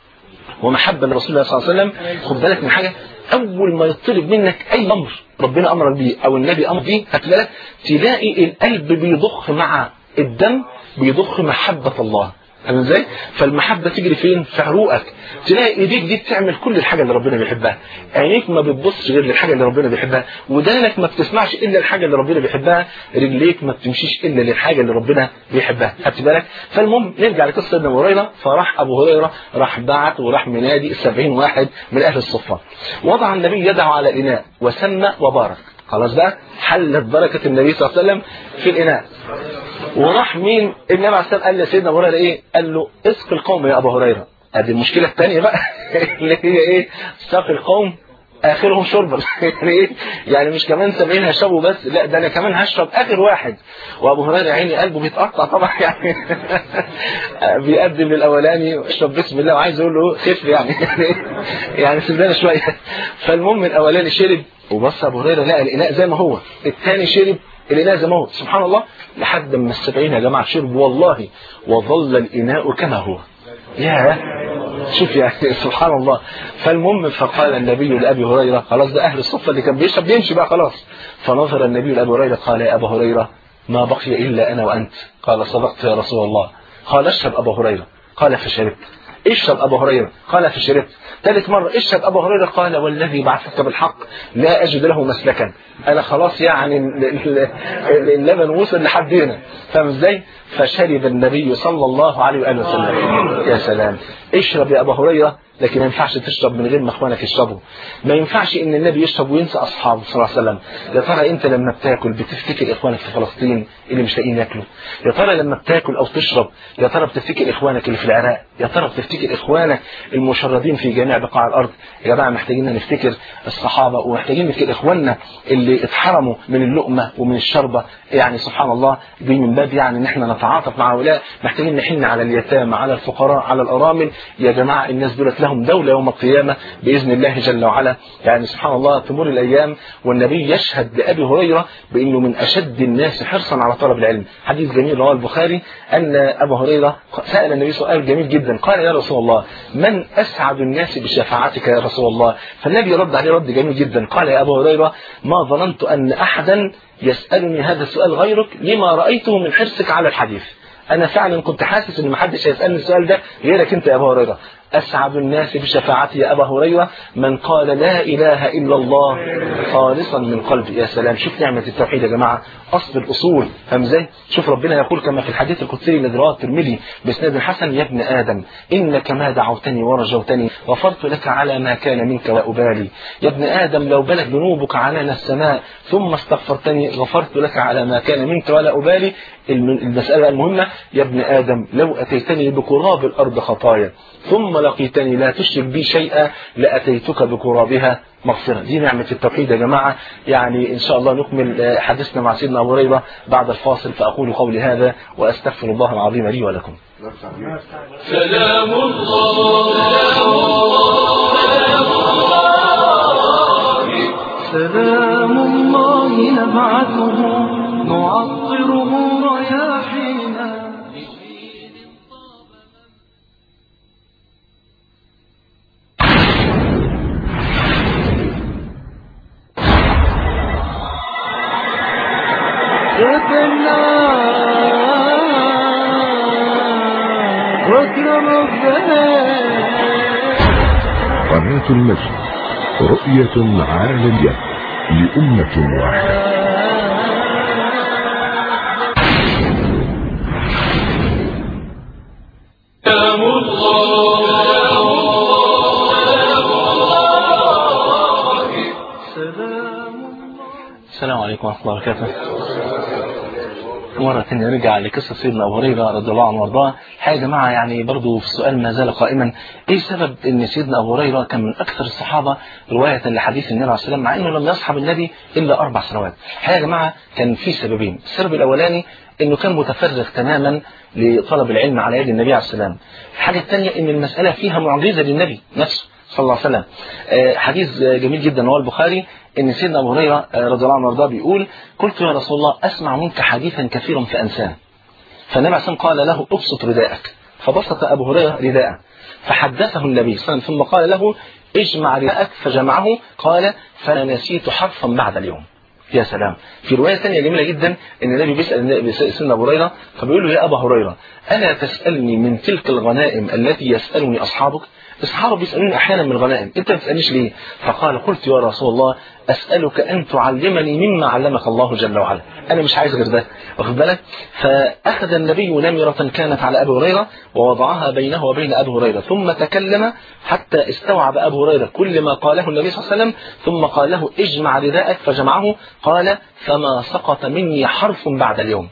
ومحبه لرسول الله صلى الله عليه وسلم، خد بالك من حاجه، اول ما يطلب منك اي امر ربنا امرك بيه او النبي امر بيه، خدت بالك تلاقي القلب بيضخ مع الدم، بيضخ محبه الله، فاهم ازاي؟ فالمحبه تجري فين؟ في عروقك. تلاقي ايديك دي بتعمل كل الحاجه اللي ربنا بيحبها، عينيك ما بتبصش غير للحاجه اللي ربنا بيحبها، ودانك ما بتسمعش الا الحاجه اللي ربنا بيحبها، رجليك ما بتمشيش الا للحاجه اللي ربنا بيحبها، خدت بالك؟ فالمهم نرجع لقصه سيدنا ابو هريره. فراح ابو هريره راح بعت وراح منادي سبعين واحد من اهل الصفه، وضع النبي يده على الاناء وسمى وبارك. خلاص بقى حلت بركه النبي صلى الله عليه وسلم في الاناء. وراح مين؟ النبي عليه الصلاه والسلام قال لسيدنا ابو هريره ايه؟ قال له اسق القوم يا ابو هريره. ادي المشكله الثانيه بقى اللي هي ايه؟ ساق القوم اخرهم شربا. يعني ايه؟ يعني مش كمان سبعين هشربوا بس، لا ده انا كمان هشرب اخر واحد. وابو هريره عيني قلبه بيتقطع طبعا، يعني بيقدم للاولاني اشرب بسم الله وعايز يقول له خف يعني يعني سيبنا شويه. فالمهم الاولاني شرب وبص ابو هريره لقى الاناء زي ما هو، الثاني شرب الإناء زي ما هو، سبحان الله، لحد ما السبعين يا جماعة شرب والله وظل الإناء كما هو. يا شوف يعني سبحان الله. فالمهم فقال النبي لأبي هريرة خلاص ده أهل الصفة اللي كان بيشرب بيمشي بقى خلاص. فنظر النبي لأبي هريرة قال يا أبا هريرة ما بقي إلا أنا وأنت. قال صدقت يا رسول الله. قال اشرب أبا هريرة. قال فشربت. اشرب أبا هريرة. قال فشربت. ثالث مرة اشرب أبا هريرة. قال والذي بعثك بالحق لا أجد له مسلكا. أنا خلاص يعني اللبن وصل لحد هنا، فاهم ازاي؟ فشرب النبي صلى الله عليه وآله وسلم. يا سلام، اشرب يا أبا هريرة، لكن ما ينفعش تشرب من غير ما اخوانك يشربوا. ما ينفعش ان النبي يشرب وينسى اصحابه صلى الله عليه وسلم. يا ترى انت لما بتاكل بتفتكر اخوانك في فلسطين اللي مش لاقيين ياكلوا؟ يا ترى لما بتاكل او تشرب يا ترى بتفتكر اخوانك اللي في العراق؟ يا ترى بتفتكر اخوانك المشردين في جميع بقاع الارض؟ يا جماعه محتاجين نفتكر الصحابه، ومحتاجين نفتكر اخواننا اللي اتحرموا من اللقمه ومن الشربه. يعني سبحان الله، دي من باب يعني ان احنا نتعاطف مع هؤلاء. محتاجين نحن على اليتامى، على الفقراء، على الارامل. يا جماعه الناس دولت لهم دولة يوم القيامة بإذن الله جل وعلا. يعني سبحان الله تمر الأيام والنبي يشهد لأبي هريرة بأنه من أشد الناس حرصا على طلب العلم. حديث جميل رواه البخاري أن أبا هريرة سأل النبي سؤال جميل جدا، قال يا رسول الله من أسعد الناس بشفاعتك يا رسول الله؟ فالنبي رد عليه رد جميل جدا، قال يا أبا هريرة ما ظننت أن أحدا يسألني هذا السؤال غيرك لما رأيته من حرصك على الحديث. أنا فعلا كنت حاسس إن محدش هيسألني السؤال ده غيرك أنت يا أبا هريرة. أسعد الناس بشفاعتي يا أبا هريرة من قال لا إله إلا الله خالصا من قلبي. يا سلام، شوف نعمة التوحيد يا جماعة، أصل الأصول، فاهم ازاي؟ شوف ربنا يقول كما في الحديث القدسي الذي رواه الترمذي بإسناد حسن يا ابن آدم إنك ما دعوتني ورجوتني غفرت لك على ما كان منك وأبالي. يا ابن آدم لو بلغ ذنوبك عنان السماء ثم استغفرتني غفرت لك على ما كان منك ولا أبالي. المسألة المهمة يا ابن آدم لو أتيتني بقراب الأرض خطايا ثم لقيتني لا تشرك بي شيئا لأتيتك بقرابها مغفرة. دي نعمة التوحيد يا جماعة. يعني إن شاء الله نكمل حديثنا مع سيدنا أبو هريرة بعد الفاصل، فأقول قولي هذا وأستغفر الله العظيم لي ولكم. سلام الله سلام الله نبعثه نعطر في النار واكرم ربنا. قناة المجد، رؤية عالمية لأمة واحدة. سلام السلام عليكم ورحمة الله وبركاته. مرة ثانية نرجع لقصة سيدنا أبو هريرة رضي الله عنه وارضاه. الحقيقة يا جماعة يعني برضو في السؤال ما زال قائما، إيه سبب إن سيدنا أبو هريرة كان من أكثر الصحابة رواية لحديث النبي عليه السلام مع إنه لم يصحب النبي إلا أربع سنوات؟ الحقيقة يا جماعة كان في سببين. السبب الأولاني إنه كان متفرغ تماما لطلب العلم على يد النبي عليه السلام. الحاجة الثانية إن المسألة فيها معجزة للنبي نفسه صلى الله عليه وسلم. حديث جميل جدا رواه البخاري ان سيدنا ابو هريره رضي الله عنه وارضاه بيقول: قلت يا رسول الله اسمع منك حديثا كثيرا فانساه. فالنبي عليه الصلاه والسلام قال له: ابسط رداءك. فبسط ابو هريره رداءه فحدثه النبي صلى الله عليه وسلم ثم قال له: اجمع رداءك فجمعه. قال: فانا نسيت حرفا بعد اليوم. يا سلام. في روايه ثانيه جميله جدا ان النبي بيسال سيدنا ابو هريره فبيقول له: يا ابا هريره الا تسالني من تلك الغنائم التي يسالني اصحابك؟ اصحابه بيسالوني احيانا من الغنائم، انت ما بتسالنيش ليه؟ فقال: قلت يا رسول الله اسالك ان تعلمني مما علمك الله جل وعلا، انا مش عايز غير ده، واخد بالك؟ فاخذ النبي نمره كانت على ابي هريره ووضعها بينه وبين ابي هريره ثم تكلم حتى استوعب ابو هريره كل ما قاله النبي صلى الله عليه وسلم ثم قال له: اجمع رداءك فجمعه. قال: فما سقط مني حرف بعد اليوم.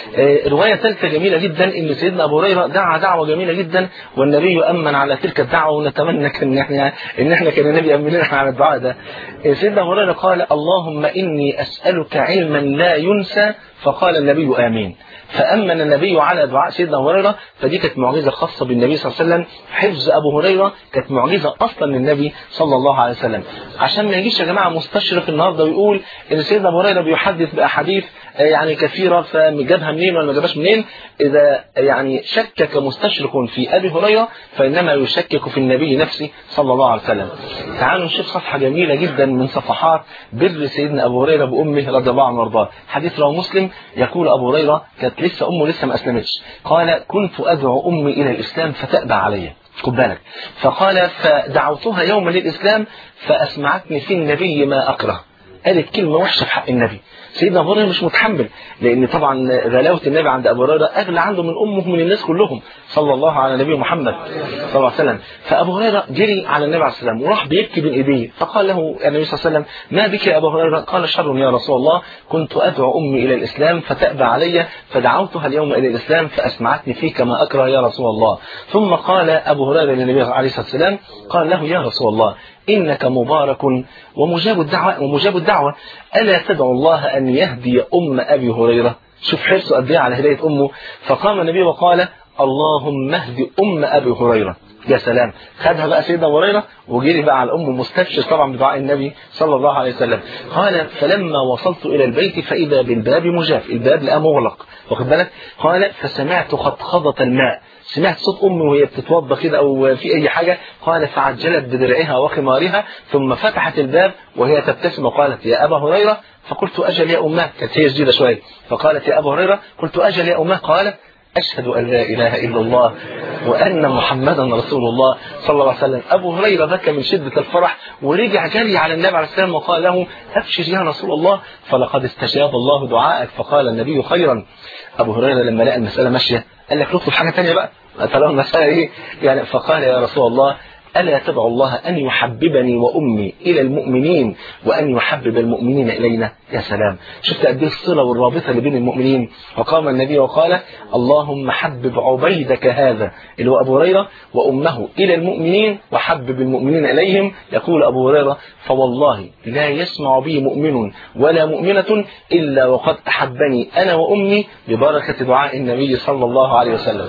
رواية ثالثة جميلة جدا ان سيدنا ابو هريرة دعا دعوة جميلة جدا والنبي يؤمن على تلك الدعوة، ونتمنى ان احنا ان احنا كان النبي يؤمننا على الدعاء ده. سيدنا ابو هريرة قال: اللهم اني اسألك علما لا ينسى. فقال النبي آمين. فأمن النبي على دعاء سيدنا أبو هريرة، فدي كانت معجزة خاصة بالنبي صلى الله عليه وسلم. حفظ أبو هريرة كانت معجزة أصلا للنبي صلى الله عليه وسلم. عشان ما يجيش يا جماعة مستشرق النهارده ويقول إن سيدنا أبو هريرة بيحدث بأحاديث يعني كثيرة فجابها منين ولا ما جابهاش منين. إذا يعني شكك مستشرق في أبي هريرة فإنما يشكك في النبي نفسه صلى الله عليه وسلم. تعالوا نشوف صفحة جميلة جدا من صفحات بر سيدنا أبو هريرة بأمه رضي الله عنه وارضاه. حديث رواه مسلم. يقول أبو هريرة كانت لسه أمه لسه ما أسلمتش، قال: كنت أدعو أمي إلى الإسلام فتأبى علي. خد بالك. فقال: فدعوتها يوما للإسلام فأسمعتني في النبي ما أكره. قالت كلمة وحشة في حق النبي. سيدنا أبو هريرة مش متحمل، لأن طبعا غلاوة النبي عند أبو هريرة أغلى عنده من أمه من الناس كلهم صلى الله على نبي محمد صلى الله عليه وسلم. فأبو هريرة جري على النبي عليه السلام وراح بيبكي بين إيديه، فقال له النبي صلى الله عليه وسلم: ما بك يا أبو هريرة؟ قال: شر يا رسول الله، كنت أدعو أمي إلى الإسلام فتأبى علي فدعوتها اليوم إلى الإسلام فأسمعتني فيك ما أكره يا رسول الله. ثم قال أبو هريرة للنبي عليه الصلاة والسلام قال له: يا رسول الله إنك مبارك ومجاب الدعوة ومجاب الدعوة، ألا تدعو الله أن يهدي أم أبي هريرة؟ شوف حرصه قد ايه على هداية أمه. فقام النبي وقال: اللهم اهد أم أبي هريرة. يا سلام. خدها بقى سيدنا أبو هريرة وجري بقى على أمه مستبشر طبعا بدعاء النبي صلى الله عليه وسلم. قال: فلما وصلت إلى البيت فإذا بالباب مجاف، الباب لقى مغلق، واخد بالك؟ قال: فسمعت خطخضة الماء، سمعت صوت أمي وهي بتتوضى كده أو في أي حاجة. قال: فعجلت بدرعها وخمارها ثم فتحت الباب وهي تبتسم وقالت: يا أبا هريرة. فقلت: أجل يا أمه. كانت هي جديدة شوية. فقالت: يا أبا هريرة. قلت: أجل يا أمه. قال: أشهد أن لا إله إلا الله وأن محمدا رسول الله صلى الله عليه وسلم. أبو هريرة بكى من شدة الفرح ورجع جري على النبي عليه السلام وقال له: أبشر يا رسول الله فلقد استجاب الله دعاءك. فقال النبي: خيرا. أبو هريرة لما لقى المسألة ماشية قال لك: نطلب حاجة تانية بقى، فلو المسألة إيه يعني. فقال: يا رسول الله ألا تدعو الله أن يحببني وأمي إلى المؤمنين وأن يحبب المؤمنين إلينا؟ يا سلام. شفت قد ايه الصلة والرابطة اللي بين المؤمنين. فقام النبي وقال: اللهم حبب عبيدك هذا اللي هو أبو هريرة وأمه إلى المؤمنين وحبب المؤمنين إليهم. يقول أبو هريرة: فوالله لا يسمع بي مؤمن ولا مؤمنة إلا وقد أحبني أنا وأمي ببركة دعاء النبي صلى الله عليه وسلم.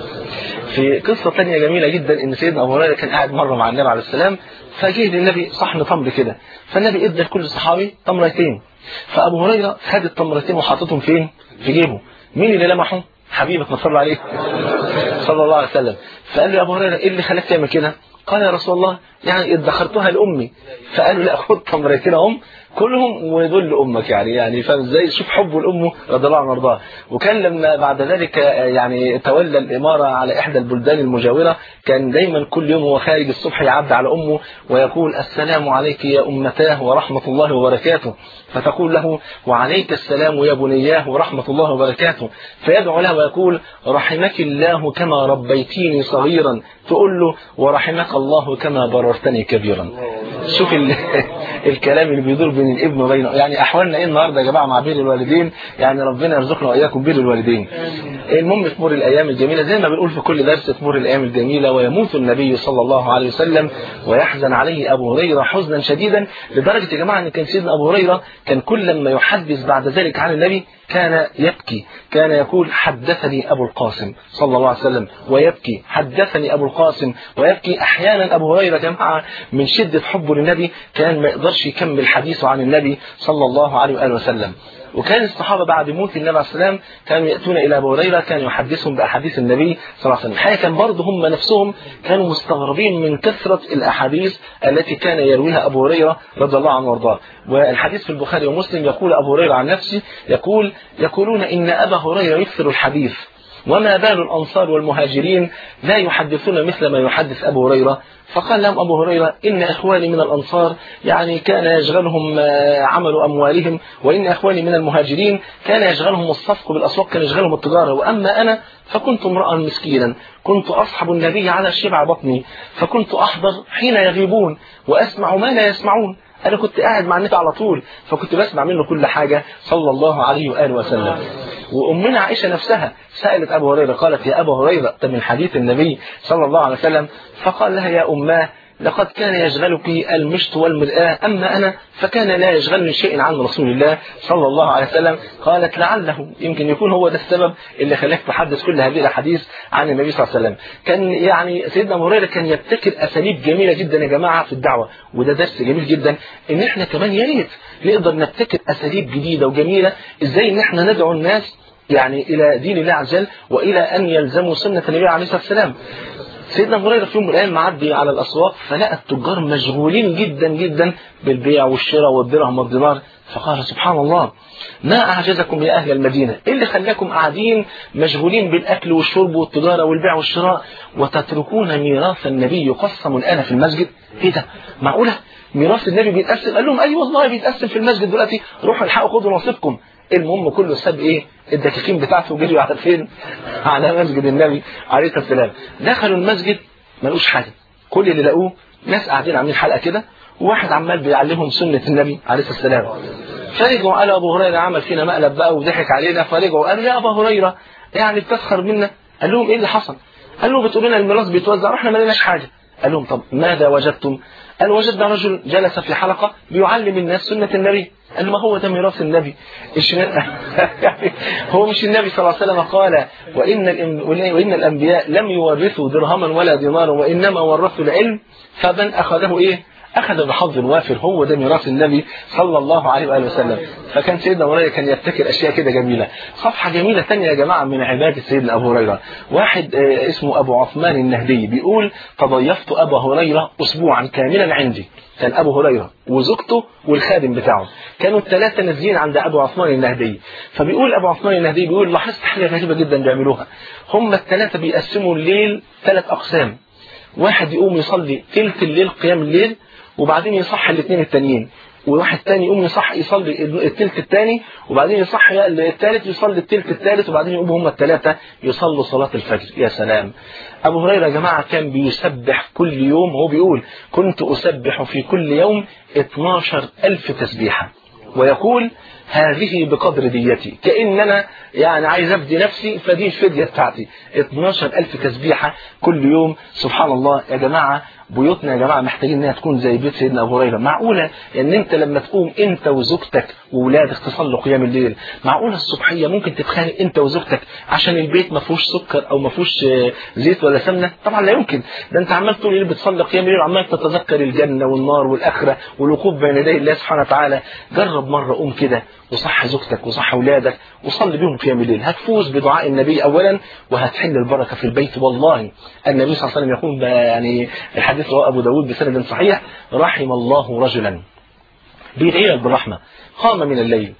في قصة ثانية جميلة جدا ان سيدنا أبو هريرة كان قاعد مرة مع النبي عليه السلام، فجه للنبي صحن تمر كده، فالنبي ادى لكل صحابي تمرتين. فأبو هريرة خد التمرتين وحطتهم فين؟ في جيبه. مين اللي لمحه؟ حبيبك صلى الله عليه صلى الله عليه وسلم. فقال له: يا أبو هريرة ايه اللي خلاك تعمل كده؟ قال يا رسول الله يعني ادخرتها لأمي. فقالوا لا، خد تمرتين هم كلهم ودول لأمك. يعني يعني فاهم ازاي؟ شوف حبه لأمه رضي الله عنه وارضاه. وكان لما بعد ذلك يعني تولى الإمارة على إحدى البلدان المجاورة، كان دايما كل يوم هو خارج الصبح يعدي على أمه ويقول السلام عليك يا أمتاه ورحمة الله وبركاته، فتقول له وعليك السلام يا بنياه ورحمة الله وبركاته، فيدعو له ويقول رحمك الله كما ربيتيني صغيرا، تقول له ورحمك الله كما بررتني كبيرا. شوف الكلام اللي بيدور بين الابن وبينه. يعني احوالنا ايه النهارده يا جماعه مع بر الوالدين؟ يعني ربنا يرزقنا واياكم بر الوالدين. المهم تمر الايام الجميله زي ما بنقول في كل درس، تمر الايام الجميله ويموت النبي صلى الله عليه وسلم ويحزن عليه ابو هريره حزنا شديدا، لدرجه يا جماعه ان كان سيدنا ابو هريره كان كل ما يحدث بعد ذلك عن النبي كان يبكي، كان يقول حدثني أبو القاسم صلى الله عليه وسلم ويبكي، حدثني أبو القاسم ويبكي. أحيانا أبو هريرة جماعة من شدة حبه للنبي كان ما يقدرش يكمل حديثه عن النبي صلى الله عليه وآله وسلم. وكان الصحابة بعد موت النبي عليه السلام كانوا يأتون إلى أبو هريرة، كان يحدثهم بأحاديث النبي صلى الله عليه وسلم. الحقيقة كان برضه هم نفسهم كانوا مستغربين من كثرة الأحاديث التي كان يرويها أبو هريرة رضي الله عنه وارضاه. والحديث في البخاري ومسلم يقول أبو هريرة عن نفسه يقول يقولون إن أبا هريرة يكثر الحديث، وما بال الأنصار والمهاجرين لا يحدثون مثل ما يحدث أبو هريرة. فقال لهم أبو هريرة إن إخواني من الأنصار يعني كان يشغلهم عمل أموالهم، وإن إخواني من المهاجرين كان يشغلهم الصفق بالأسواق، كان يشغلهم التجارة، وأما أنا فكنت امرأ مسكينا كنت أصحب النبي على شبع بطني، فكنت أحضر حين يغيبون وأسمع ما لا يسمعون. أنا كنت قاعد مع النبي على طول، فكنت بسمع منه كل حاجة صلى الله عليه وآله وسلم. وأمنا عائشة نفسها سألت أبو هريرة قالت يا أبو هريرة من حديث النبي صلى الله عليه وسلم، فقال لها يا أماه لقد كان يشغلك المشط والمرآة، أما أنا فكان لا يشغلني شيء عن رسول الله صلى الله عليه وسلم. قالت لعله يمكن يكون هو ده السبب اللي خلاك تحدث كل هذه الأحاديث عن النبي صلى الله عليه وسلم. كان يعني سيدنا أبو هريرة كان يبتكر أساليب جميلة جدا يا جماعة في الدعوة، وده درس جميل جدا إن إحنا كمان يا ريت نقدر نبتكر أساليب جديدة وجميلة إزاي إن إحنا ندعو الناس يعني إلى دين الله عز وجل وإلى أن يلزموا سنة النبي عليه الصلاة والسلام. سيدنا أبو هريرة في يوم من الأيام معدي على الأسواق فلقى التجار مشغولين جدا جدا بالبيع والشراء والدرهم والدينار، فقال سبحان الله ما أعجزكم يا أهل المدينة، إيه اللي خلاكم قاعدين مشغولين بالأكل والشرب والتجارة والبيع والشراء وتتركون ميراث النبي يقسم الآن في المسجد؟ إيه ده؟ معقولة ميراث النبي بيتقسم؟ قال لهم أي والله بيتقسم في المسجد دلوقتي، روحوا الحقوا خدوا نصيبكم. المهم كله ساب ايه الدكاكين بتاعته وجريوا على فين؟ على مسجد النبي عليه الصلاه والسلام. دخلوا المسجد ما لقوش حاجه، كل اللي لقوه ناس قاعدين عاملين حلقه كده وواحد عمال بيعلمهم سنه النبي عليه الصلاه والسلام. فرجعوا قالوا ابو هريره عمل فينا مقلب بقى وضحك علينا، فرجعوا قالوا يا ابا هريره يعني بتسخر منا. قال لهم ايه اللي حصل؟ قال له بتقول لنا الميراث بيتوزع احنا ما لقيناش حاجه. قال لهم طب ماذا وجدتم؟ قال وجدنا رجل جلس في حلقه بيعلم الناس سنه النبي. قال ما هو ده ميراث النبي. هو مش النبي صلى الله عليه وسلم قال وإن, وإن الأنبياء لم يورثوا درهما ولا دينارا وإنما ورثوا العلم، فمن أخذه إيه؟ أخذ بحظ وافر. هو ده ميراث النبي صلى الله عليه وآله وسلم. فكان سيدنا أبو هريرة كان يبتكر أشياء كده جميلة. صفحة جميلة ثانية يا جماعة من عبادة سيدنا أبو هريرة، واحد اسمه أبو عثمان النهدي بيقول تضيفت أبا هريرة أسبوعا كاملا عندي. كان أبو هريرة وزوجته والخادم بتاعه كانوا الثلاثة نازلين عند أبو عثمان النهدي. فبيقول أبو عثمان النهدي بيقول لاحظت حاجة غريبة جدا بيعملوها، هم الثلاثة بيقسموا الليل ثلاث أقسام، واحد يقوم يصلي ثلث الليل قيام الليل وبعدين يصح الاثنين التانيين، وواحد تاني يقوم يصح يصلي الثلث الثاني وبعدين يصح الثالث يصلي الثلث الثالث وبعدين يقوموا هم الثلاثة يصلوا صلاة الفجر. يا سلام. أبو هريرة يا جماعة كان بيسبح كل يوم، هو بيقول كنت أسبح في كل يوم اثناشر ألف تسبيحة، ويقول هذه بقدر ديتي، كأن أنا يعني عايز أفدي نفسي فدي الفدية بتاعتي. اثناشر ألف تسبيحة كل يوم. سبحان الله يا جماعة، بيوتنا يا جماعة محتاجين انها تكون زي بيت سيدنا أبو هريرة. معقولة ان انت لما تقوم انت وزوجتك وولادك تصلوا قيام الليل، معقولة الصبحية ممكن تتخانق انت وزوجتك عشان البيت ما فيهوش سكر او ما فيهوش زيت ولا سمنة؟ طبعا لا يمكن. ده انت عمال طول الليل بتصلي قيام الليل وعمال تتذكر الجنة والنار والآخرة والوقوف بين يدي الله سبحانه وتعالى. جرب طب مرة قوم كده وصح زوجتك وصح أولادك وصلي بيهم قيام الليل، هتفوز بدعاء النبي أولا وهتحل البركة في البيت. والله النبي صلى الله عليه وسلم يقول يعني الحديث رواه أبو داود بسند صحيح: رحم الله رجلا بيدعي لك بالرحمة قام من الليل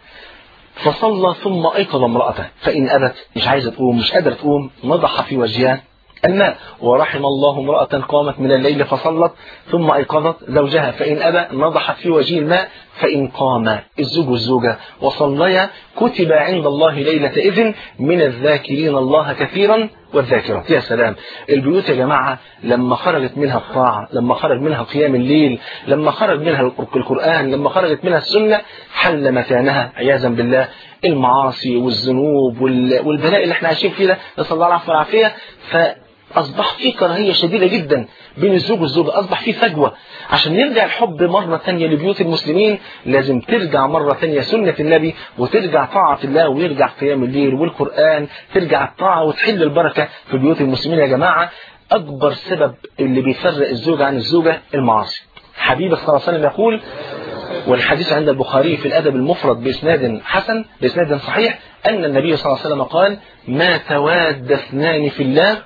فصلى ثم أيقظ امرأته فإن أبت، مش عايزة تقوم مش قادرة تقوم، نضح في وجهها الماء. ورحم الله امرأة قامت من الليل فصلت ثم أيقظت زوجها فإن أبى نضحت في وجه الماء. فإن قام الزوج والزوجة وصليا كتب عند الله ليلة إذن من الذاكرين الله كثيرا والذاكرات. يا سلام، البيوت يا جماعة لما خرجت منها الطاعة، لما خرج منها قيام الليل، لما خرج منها القرآن، لما خرجت منها السنة، حل مكانها عياذا بالله المعاصي والذنوب والبلاء اللي احنا عايشين فيه ده، نسأل الله العافية والعافية. ف أصبح في كراهية شديدة جدا بين الزوج والزوجة، أصبح في فجوة. عشان نرجع الحب مرة ثانية لبيوت المسلمين لازم ترجع مرة ثانية سنة النبي، وترجع طاعة الله، ويرجع قيام الليل والقرآن، ترجع الطاعة وتحل البركة في بيوت المسلمين. يا جماعة أكبر سبب اللي بيفرق الزوج عن الزوجة المعاصي. حبيب صلى الله عليه وسلم يقول، والحديث عند البخاري في الأدب المفرد بإسناد حسن بإسناد صحيح، أن النبي صلى الله عليه وسلم قال: ما تواد اثنان في الله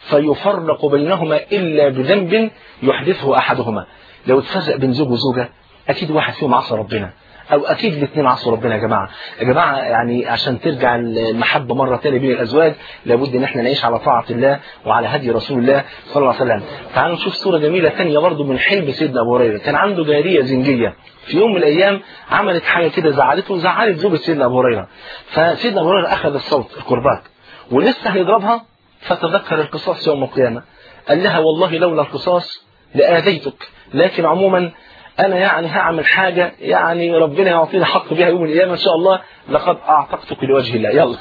فيفرق بينهما إلا بذنب يحدثه أحدهما. لو اتفرق بين زوج وزوجة أكيد واحد فيهم عصى ربنا، أو أكيد الاثنين عصوا ربنا. يا جماعة يا جماعة يعني عشان ترجع المحبة مرة تانية بين الأزواج لابد إن احنا نعيش على طاعة الله وعلى هدي رسول الله صلى الله عليه وسلم. تعالوا نشوف صورة جميلة تانية برضو من حلم سيدنا أبو هريرة. كان عنده جارية زنجية، في يوم من الأيام عملت حاجة كده زعلته وزعلت زوجة سيدنا أبو هريرة. فسيدنا أبو هريرة أخذ الصوت الكرباج ولسه هيضربها، فتذكر القصاص يوم القيامة. قال لها: والله لولا القصاص لآذيتك، لكن عموما أنا يعني هعمل حاجة يعني ربنا يعطينا حق بها يوم القيامة إن شاء الله، لقد أعتقتك لوجه الله. يلا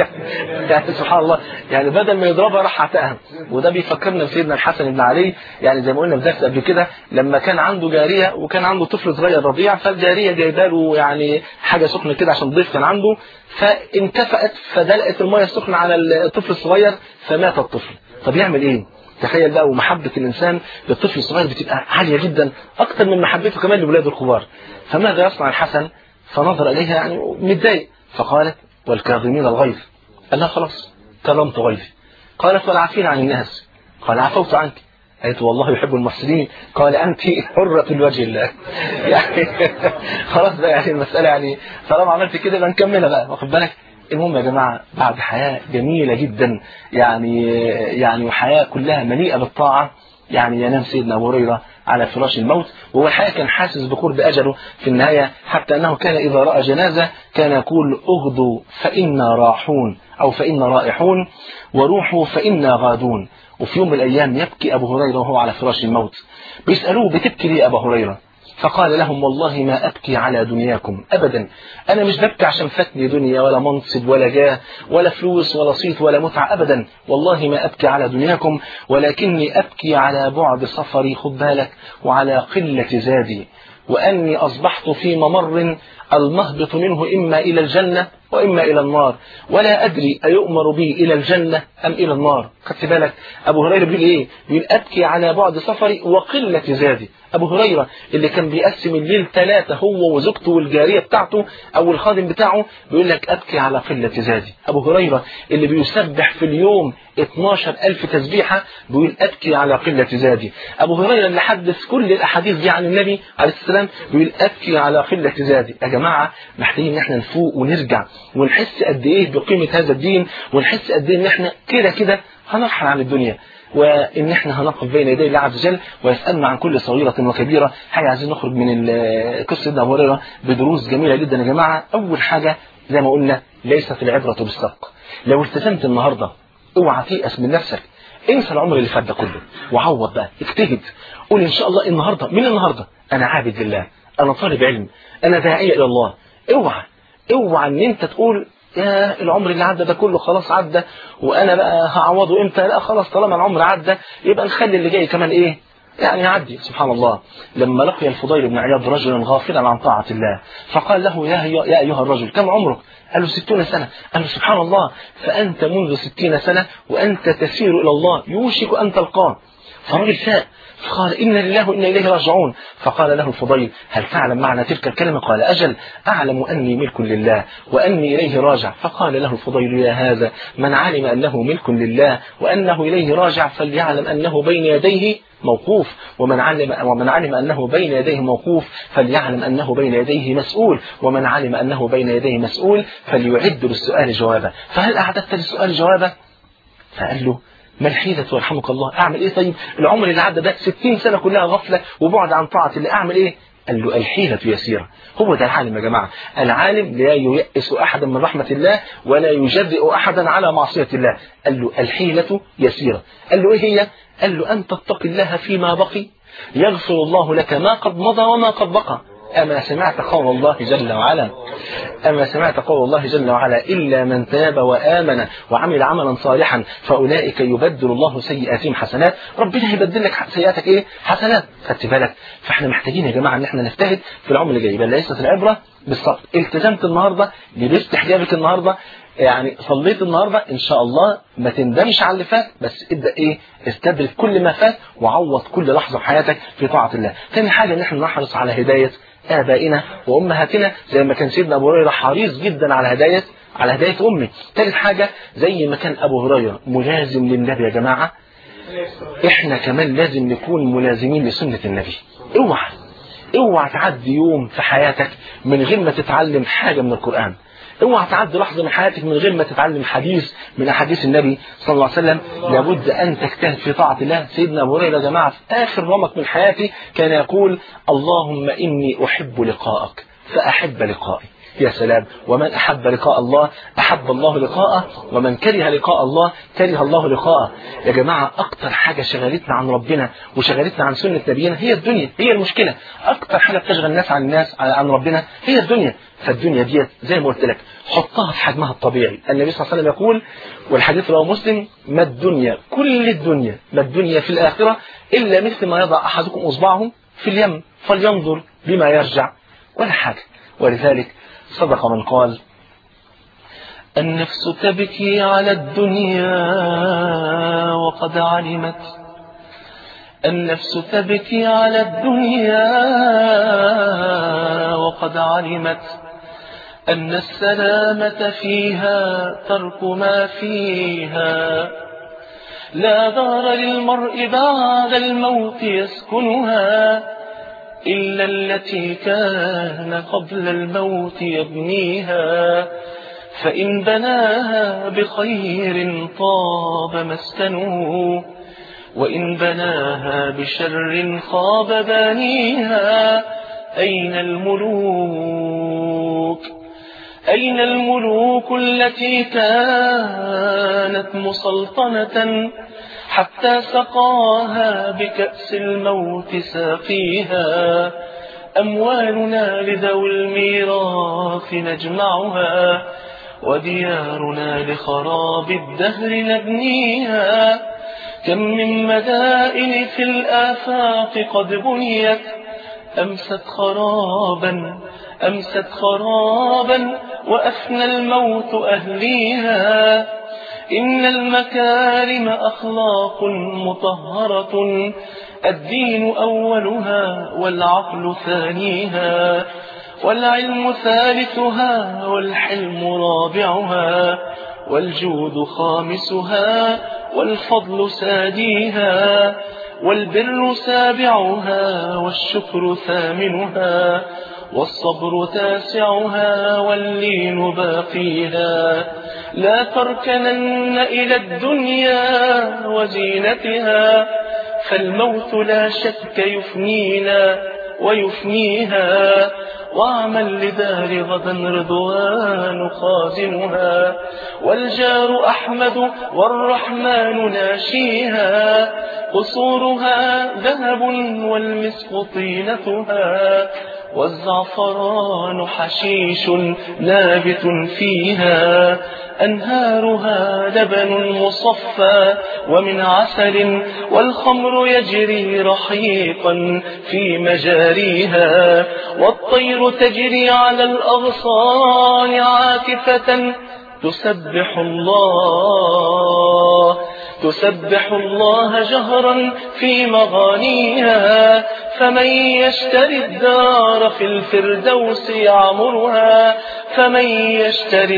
يعني سبحان الله، يعني بدل ما يضربها راح عتقها. وده بيفكرنا بسيدنا الحسن بن علي، يعني زي ما قلنا في درس قبل كده، لما كان عنده جارية وكان عنده طفل صغير رضيع، فالجارية جايبه له يعني حاجة سخنة كده عشان ضيف كان عنده، فانتفأت فدلقت المية السخنة على الطفل الصغير فمات الطفل. طب يعمل إيه؟ تخيل بقى، ومحبة الإنسان للطفل الصغير بتبقى عالية جدا أكثر من محبته كمان لولاده الكبار. فماذا يصنع الحسن؟ فنظر إليها يعني متضايق، فقالت: والكاظمين الغيظ. قال لها: خلاص كرمت غيظي. قالت: والعافين عن الناس. قال: عفوت عنك. قالت: والله يحب المحسنين. قال: أنت حرة لوجه الله. يعني خلاص بقى، يعني المسألة يعني طالما عملت كده يبقى نكملها بقى، واخد بالك؟ المهم يا جماعة، بعد حياة جميلة جدا يعني يعني وحياة كلها مليئة بالطاعة، يعني ينام سيدنا أبو هريرة على فراش الموت، وهو الحقيقة كان حاسس بقرب أجله في النهاية، حتى أنه كان إذا رأى جنازة كان يقول: اغدوا فإنا راحون، أو فإنا رائحون، وروحوا فإنا غادون. وفي يوم من الأيام يبكي أبو هريرة وهو على فراش الموت. بيسألوه: بتبكي ليه أبا هريرة؟ فقال لهم: والله ما أبكي على دنياكم أبدا، أنا مش ببكي عشان فاتني دنيا ولا منصب ولا جاه ولا فلوس ولا صيت ولا متعة أبدا، والله ما أبكي على دنياكم، ولكني أبكي على بعد سفري، خد بالك، وعلى قلة زادي، وأني أصبحت في ممر المهبط منه إما إلى الجنة وإما إلى النار، ولا أدري أيؤمر بي إلى الجنة أم إلى النار. خدت بالك أبو هريرة بيقول إيه؟ بيقول: أبكي على بعد سفري وقلة زادي. أبو هريرة اللي كان بيقسم الليل ثلاثة هو وزوجته والجارية بتاعته أو الخادم بتاعه، بيقول لك: أبكي على قلة زادي. أبو هريرة اللي بيسبح في اليوم اثناشر ألف تسبيحة، بيقول: أبكي على قلة زادي. أبو هريرة اللي حدث كل الأحاديث دي عن النبي عليه السلام، بيقول: أبكي على قلة زادي. يا جماعة محتاجين إن احنا نفوق ونرجع ونحس قد إيه بقيمة هذا الدين، ونحس قد إيه إن احنا كده كده هنرحل عن الدنيا، وإن احنا هنقف بين يدي الله عز وجل ويسألنا عن كل صغيرة وكبيرة. حاجة عايزين نخرج من قصة أبو هريرة بدروس جميلة جدا يا جماعة. أول حاجة زي ما قلنا، ليست العبرة بالسبق. لو التزمت النهاردة اوعى تيأس من نفسك، انسى العمر اللي فات ده كله وعوض بقى، اجتهد، قول إن شاء الله النهاردة من النهاردة أنا عابد لله، أنا طالب علم، أنا داعية إلى الله. اوعى اوعى ان انت تقول: يا العمر اللي عدى ده كله خلاص عدى وانا بقى هعوضه امتى؟ لا خلاص، طالما العمر عدى يبقى نخلي اللي جاي كمان ايه يعني يعدي. سبحان الله، لما لقي الفضيل بن عياض رجلا غافلا عن طاعة الله فقال له: يا يا ايها الرجل كم عمرك؟ قال له: ستون سنة. قال له: سبحان الله، فأنت منذ ستين سنة وأنت تسير إلى الله، يوشك أن تلقاه. فالراجل فاق فقال إنا لله وإنا إليه راجعون. فقال له الفضيل هل تعلم معنى تلك الكلمة؟ قال أجل، أعلم أني ملك لله وأني إليه راجع. فقال له الفضيل يا هذا من علم أنه ملك لله وأنه إليه راجع فليعلم أنه بين يديه موقوف، ومن علم ومن علم أنه بين يديه موقوف فليعلم أنه بين يديه مسؤول، ومن علم أنه بين يديه مسؤول فليعد للسؤال جوابا. فهل أعددت للسؤال جوابا؟ فقال له ما الحيلة ورحمك الله، أعمل إيه؟ طيب العمر اللي عدى ده ستين سنة كلها غفلة وبعد عن طاعة اللي أعمل إيه؟ قال له الحيلة يسيرة. هو ده العالم يا جماعة، العالم لا ييأس أحدا من رحمة الله ولا يجرئ أحدا على معصية الله. قال له الحيلة يسيرة. قال له إيه هي؟ قال له أن تتقي الله فيما بقي يغفر الله لك ما قد مضى وما قد بقى. أما سمعت قول الله جل وعلا أما سمعت قول الله جل وعلا إلا من تاب وآمن وعمل عملا صالحا فأولئك يبدل الله سيئاتهم حسنات. ربنا يبدل لك سيئاتك إيه؟ حسنات. خدت بالك؟ فإحنا محتاجين يا جماعة إن إحنا نجتهد في العمر اللي جاي. بل ليست العبرة بالصبر. التزمت النهاردة، لبست حجابك النهاردة، يعني صليت النهاردة، إن شاء الله ما تندمش على اللي فات، بس ابدأ إيه؟ استدرك كل ما فات وعوض كل لحظة في حياتك في طاعة الله. ثاني حاجة إن إحنا نحرص على هداية آبائنا وأمهاتنا زي ما كان سيدنا أبو هريرة حريص جدا على هداية على هداية أمي. ثالث حاجة زي ما كان أبو هريرة ملازم للنبي يا جماعة، إحنا كمان لازم نكون ملازمين لسنة النبي. اوعى اوعى تعدي يوم في حياتك من غير ما تتعلم حاجة من القرآن. اوعى تعدي لحظة من حياتك من غير ما تتعلم حديث من أحاديث النبي صلى الله عليه وسلم. لابد أن تجتهد في طاعة الله. سيدنا أبو هريرة يا جماعة في آخر رمق من حياتي كان يقول اللهم إني أحب لقاءك فأحب لقائي. يا سلام، ومن أحب لقاء الله أحب الله لقاءه، ومن كره لقاء الله كره الله لقاءه. يا جماعة أكتر حاجة شغلتنا عن ربنا وشغلتنا عن سنة نبينا هي الدنيا، هي المشكلة. أكتر حاجة بتشغل الناس عن الناس عن ربنا هي الدنيا. فالدنيا ديت زي ما قلت لك حطها في حجمها الطبيعي. النبي صلى الله عليه وسلم يقول والحديث رواه مسلم ما الدنيا كل الدنيا ما الدنيا في الآخرة إلا مثل ما يضع أحدكم أصبعه في اليم فلينظر بما يرجع، ولا حاجة. ولذلك صدق من قال النفس تبكي على الدنيا وقد علمت النفس تبكي على الدنيا وقد علمت أن السلامة فيها ترك ما فيها. لا دار للمرء بعد الموت يسكنها إلا التي كان قبل الموت يبنيها. فإن بناها بخير طاب مسكنه وإن بناها بشر خاب بانيها. أين الملوك أين الملوك التي كانت مسلطنة حتى سقاها بكأس الموت ساقيها. أموالنا لذوي الميراث نجمعها وديارنا لخراب الدهر نبنيها. كم من مدائن في الآفاق قد بنيت أمست خرابا أمست خرابا وأفنى الموت أهليها. إن المكارم أخلاق مطهرة الدين أولها والعقل ثانيها والعلم ثالثها والحلم رابعها والجود خامسها والفضل ساديها والبر سابعها والشكر ثامنها والصبر تاسعها واللين باقيها. لا تركنن إلى الدنيا وزينتها فالموت لا شك يفنينا ويفنيها. واعمل لدار غدا رضوان خازنها والجار أحمد والرحمن ناشيها. قصورها ذهب والمسك طينتها والزعفران حشيش نابت فيها. أنهارها لبن مصفى ومن عسل والخمر يجري رحيقا في مجاريها. والطير تجري على الأغصان عاكفة تسبح الله تسبح الله جهرا في مغانيها، فمن يشتري الدار في الفردوس يعمرها، فمن يشتري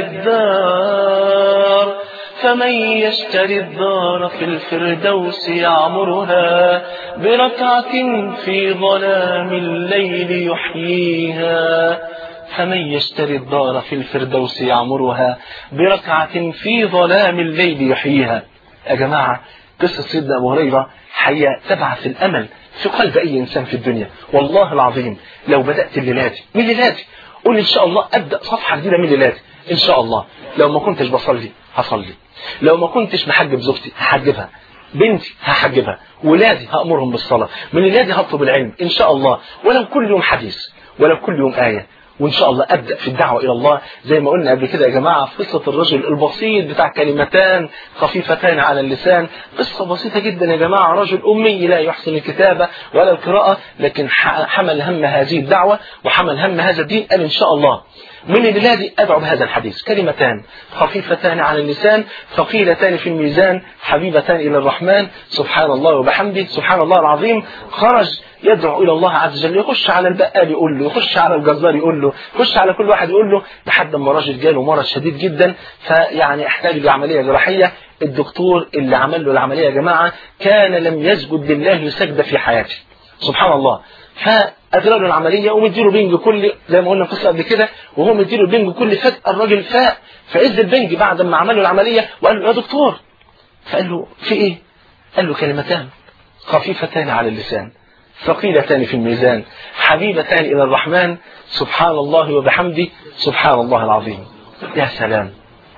الدار فمن يشتري الدار في الفردوس يعمرها، بركعة في ظلام الليل يحييها، فمن يشتري الدار في الفردوس يعمرها، بركعة في ظلام الليل يحييها. يا جماعة قصة سيدنا أبو هريرة حقيقة تبعث الأمل في قلب أي إنسان في الدنيا. والله العظيم لو بدأت الليلات من ليلاتي قول إن شاء الله أبدأ صفحة جديدة من ليلاتي إن شاء الله. لو ما كنتش بصلي هصلي، لو ما كنتش محجب زوجتي هحجبها، بنتي هحجبها، ولادي هأمرهم بالصلاة، من ولادي هطلب العلم إن شاء الله، ولو كل يوم حديث ولو كل يوم آية، وإن شاء الله أبدأ في الدعوة إلى الله زي ما قلنا قبل كده يا جماعة في قصة الرجل البسيط بتاع كلمتان خفيفتان على اللسان. قصة بسيطة جدا يا جماعة، رجل أمي لا يحسن الكتابة ولا القراءة، لكن حمل هم هذه الدعوة وحمل هم هذا الدين. قال إن شاء الله من الليلة أدعو بهذا الحديث، كلمتان خفيفتان على اللسان ثقيلتان في الميزان حبيبتان إلى الرحمن، سبحان الله وبحمده سبحان الله العظيم. خرج يدعو إلى الله عز وجل، يخش على البقال يقول له، يخش على الجزار يقول له، يخش على كل واحد يقول له، لحد ما راجل جاله مرض شديد جدا فيعني احتاج لعملية جراحية. الدكتور اللي عمل له العملية يا جماعة كان لم يسجد لله سجدة في حياته، سبحان الله. فأجرى له العملية ومديله بنج كل زي ما قلنا قصة قبل كده، وهو مديله البنج كل فجأة الراجل فاق فعز البنج بعد ما عمل له العملية وقال له يا دكتور، فقال له في ايه؟ قال له كلمتان خفيفتان على اللسان ثقيلتان في الميزان حبيبتان إلى الرحمن، سبحان الله وبحمده سبحان الله العظيم. يا سلام.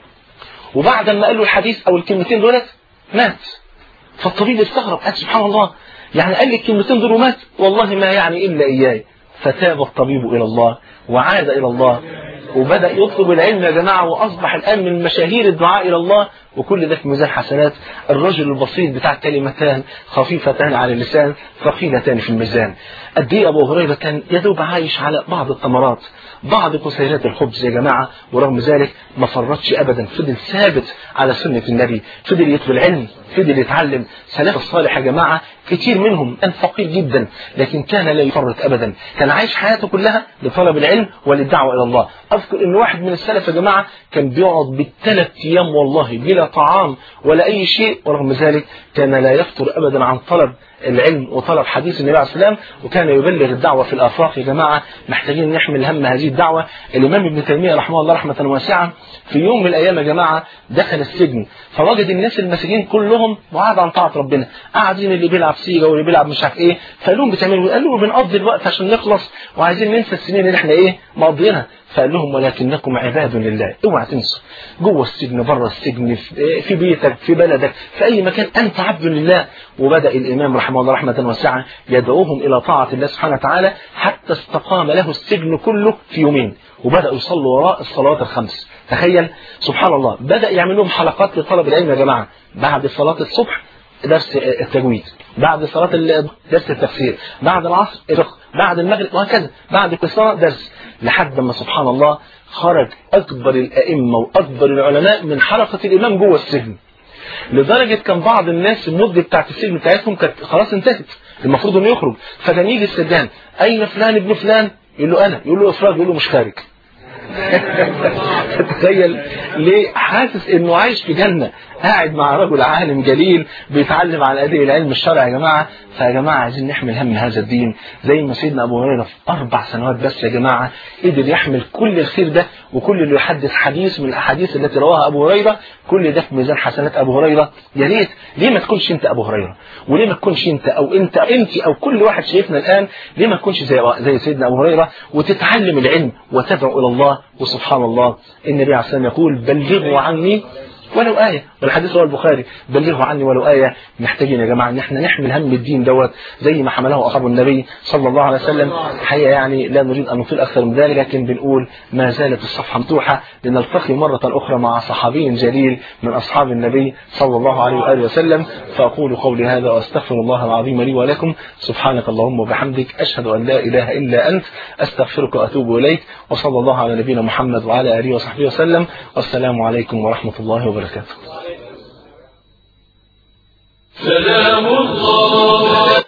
وبعد ما قال له الحديث أو الكلمتين دولت مات. فالطبيب استغرب، قال سبحان الله، يعني قال لي الكلمتين دول ومات؟ والله ما يعني إلا إياي. فتاب الطبيب إلى الله وعاد إلى الله وبدأ يطلب العلم يا جماعة، وأصبح الآن من مشاهير الدعاء إلى الله، وكل ده في ميزان حسنات الرجل البسيط بتاع كلمتان خفيفتان على اللسان ثقيلتان في الميزان. قد ايه أبو هريرة كان يدوب عايش على بعض التمرات، بعض كسيرات الخبز يا جماعة، ورغم ذلك ما فرطش أبدا، فضل ثابت على سنة النبي، فضل يطلب العلم، فضل يتعلم. سلف الصالح يا جماعة كتير منهم كان فقير جدا لكن كان لا يفرط أبدا، كان عايش حياته كلها لطلب العلم وللدعوة إلى الله. أذكر إن واحد من السلف يا جماعة كان بيقعد بالثلاث أيام والله بلا طعام ولا أي شيء، ورغم ذلك كان لا يفتر أبدا عن طلب العلم وطلب حديث النبي عليه السلام، وكان يبلغ الدعوة في الآفاق. يا جماعة محتاجين نحمل هم هذه الدعوة. الإمام ابن تيمية رحمه الله رحمة واسعة في يوم من الأيام يا جماعة دخل السجن، فوجد الناس المساجين كلهم بعاد عن طاعة ربنا، قاعدين اللي بيلعب سيجا واللي بيلعب مش عارف ايه. فقال لهم بتعملوا؟ قال لهم بنقضي الوقت عشان نخلص وعايزين ننسى السنين اللي احنا ايه مقضينها. فقال لهم ولكنكم عباد لله، اوعى تنسوا، جوه السجن بره السجن في بيتك في بلدك في اي مكان انت عبد لله. وبدأ الامام رحمه الله رحمة واسعة يدعوهم الى طاعة الله سبحانه وتعالى حتى استقام له السجن كله في يومين، وبدأوا يصلوا وراء الصلوات الخمس. تخيل سبحان الله. بدأ يعمل لهم حلقات لطلب العلم يا جماعة، بعد صلاة الصبح درس التجويد، بعد صلاة درس التفسير، بعد العصر الفقه، بعد المغرب، وهكذا بعد كل صلاة درس، لحد ما سبحان الله خرج أكبر الأئمة وأكبر العلماء من حلقة الإمام جوه السجن. لدرجة كان بعض الناس المدة بتاعت السجن بتاعتهم كانت خلاص انتهت، المفروض انه يخرج، فكان يجي السجان أين فلان ابن فلان؟ يقول له أنا، يقول له إفراج، يقول له مش خارج. تخيل ليه؟ حاسس انه عايش في جنة، قاعد مع رجل عالم جليل بيتعلم على اداء العلم الشرعي يا جماعة. فيا جماعة عايزين نحمل هم هذا الدين زي ما سيدنا ابو هريرة في اربع سنوات بس يا جماعة قدر يحمل كل الخير ده، وكل اللي يحدث حديث من الاحاديث التي رواها ابو هريرة كل ده في ميزان حسنات ابو هريرة. يا ريت ليه ما تكونش انت ابو هريرة، وليه ما تكونش انت او انت انت او كل واحد شايفنا الان، ليه ما تكونش زي زي سيدنا ابو هريرة وتتعلم العلم وتدعو الى الله. وسبحان الله النبي عليه الصلاة والسلام يقول بلغوا عني ولو آية، والحديث رواه البخاري بلغوا عني ولو آية. محتاجين يا جماعة ان احنا نحمل هم الدين دوت زي ما حمله أصحاب النبي صلى الله عليه وسلم. حقيقة يعني لا نريد أن نطيل أكثر من ذلك، لكن بنقول ما زالت الصفحة مفتوحة لنلتقي مرة أخرى مع صحابي جليل من أصحاب النبي صلى الله عليه وآله وسلم. فأقول قولي هذا وأستغفر الله العظيم لي ولكم. سبحانك اللهم وبحمدك، أشهد أن لا إله إلا أنت، أستغفرك وأتوب إليك. وصلى الله على نبينا محمد وعلى آله وصحبه وسلم. والسلام عليكم ورحمة الله وبركاته. سلام الله.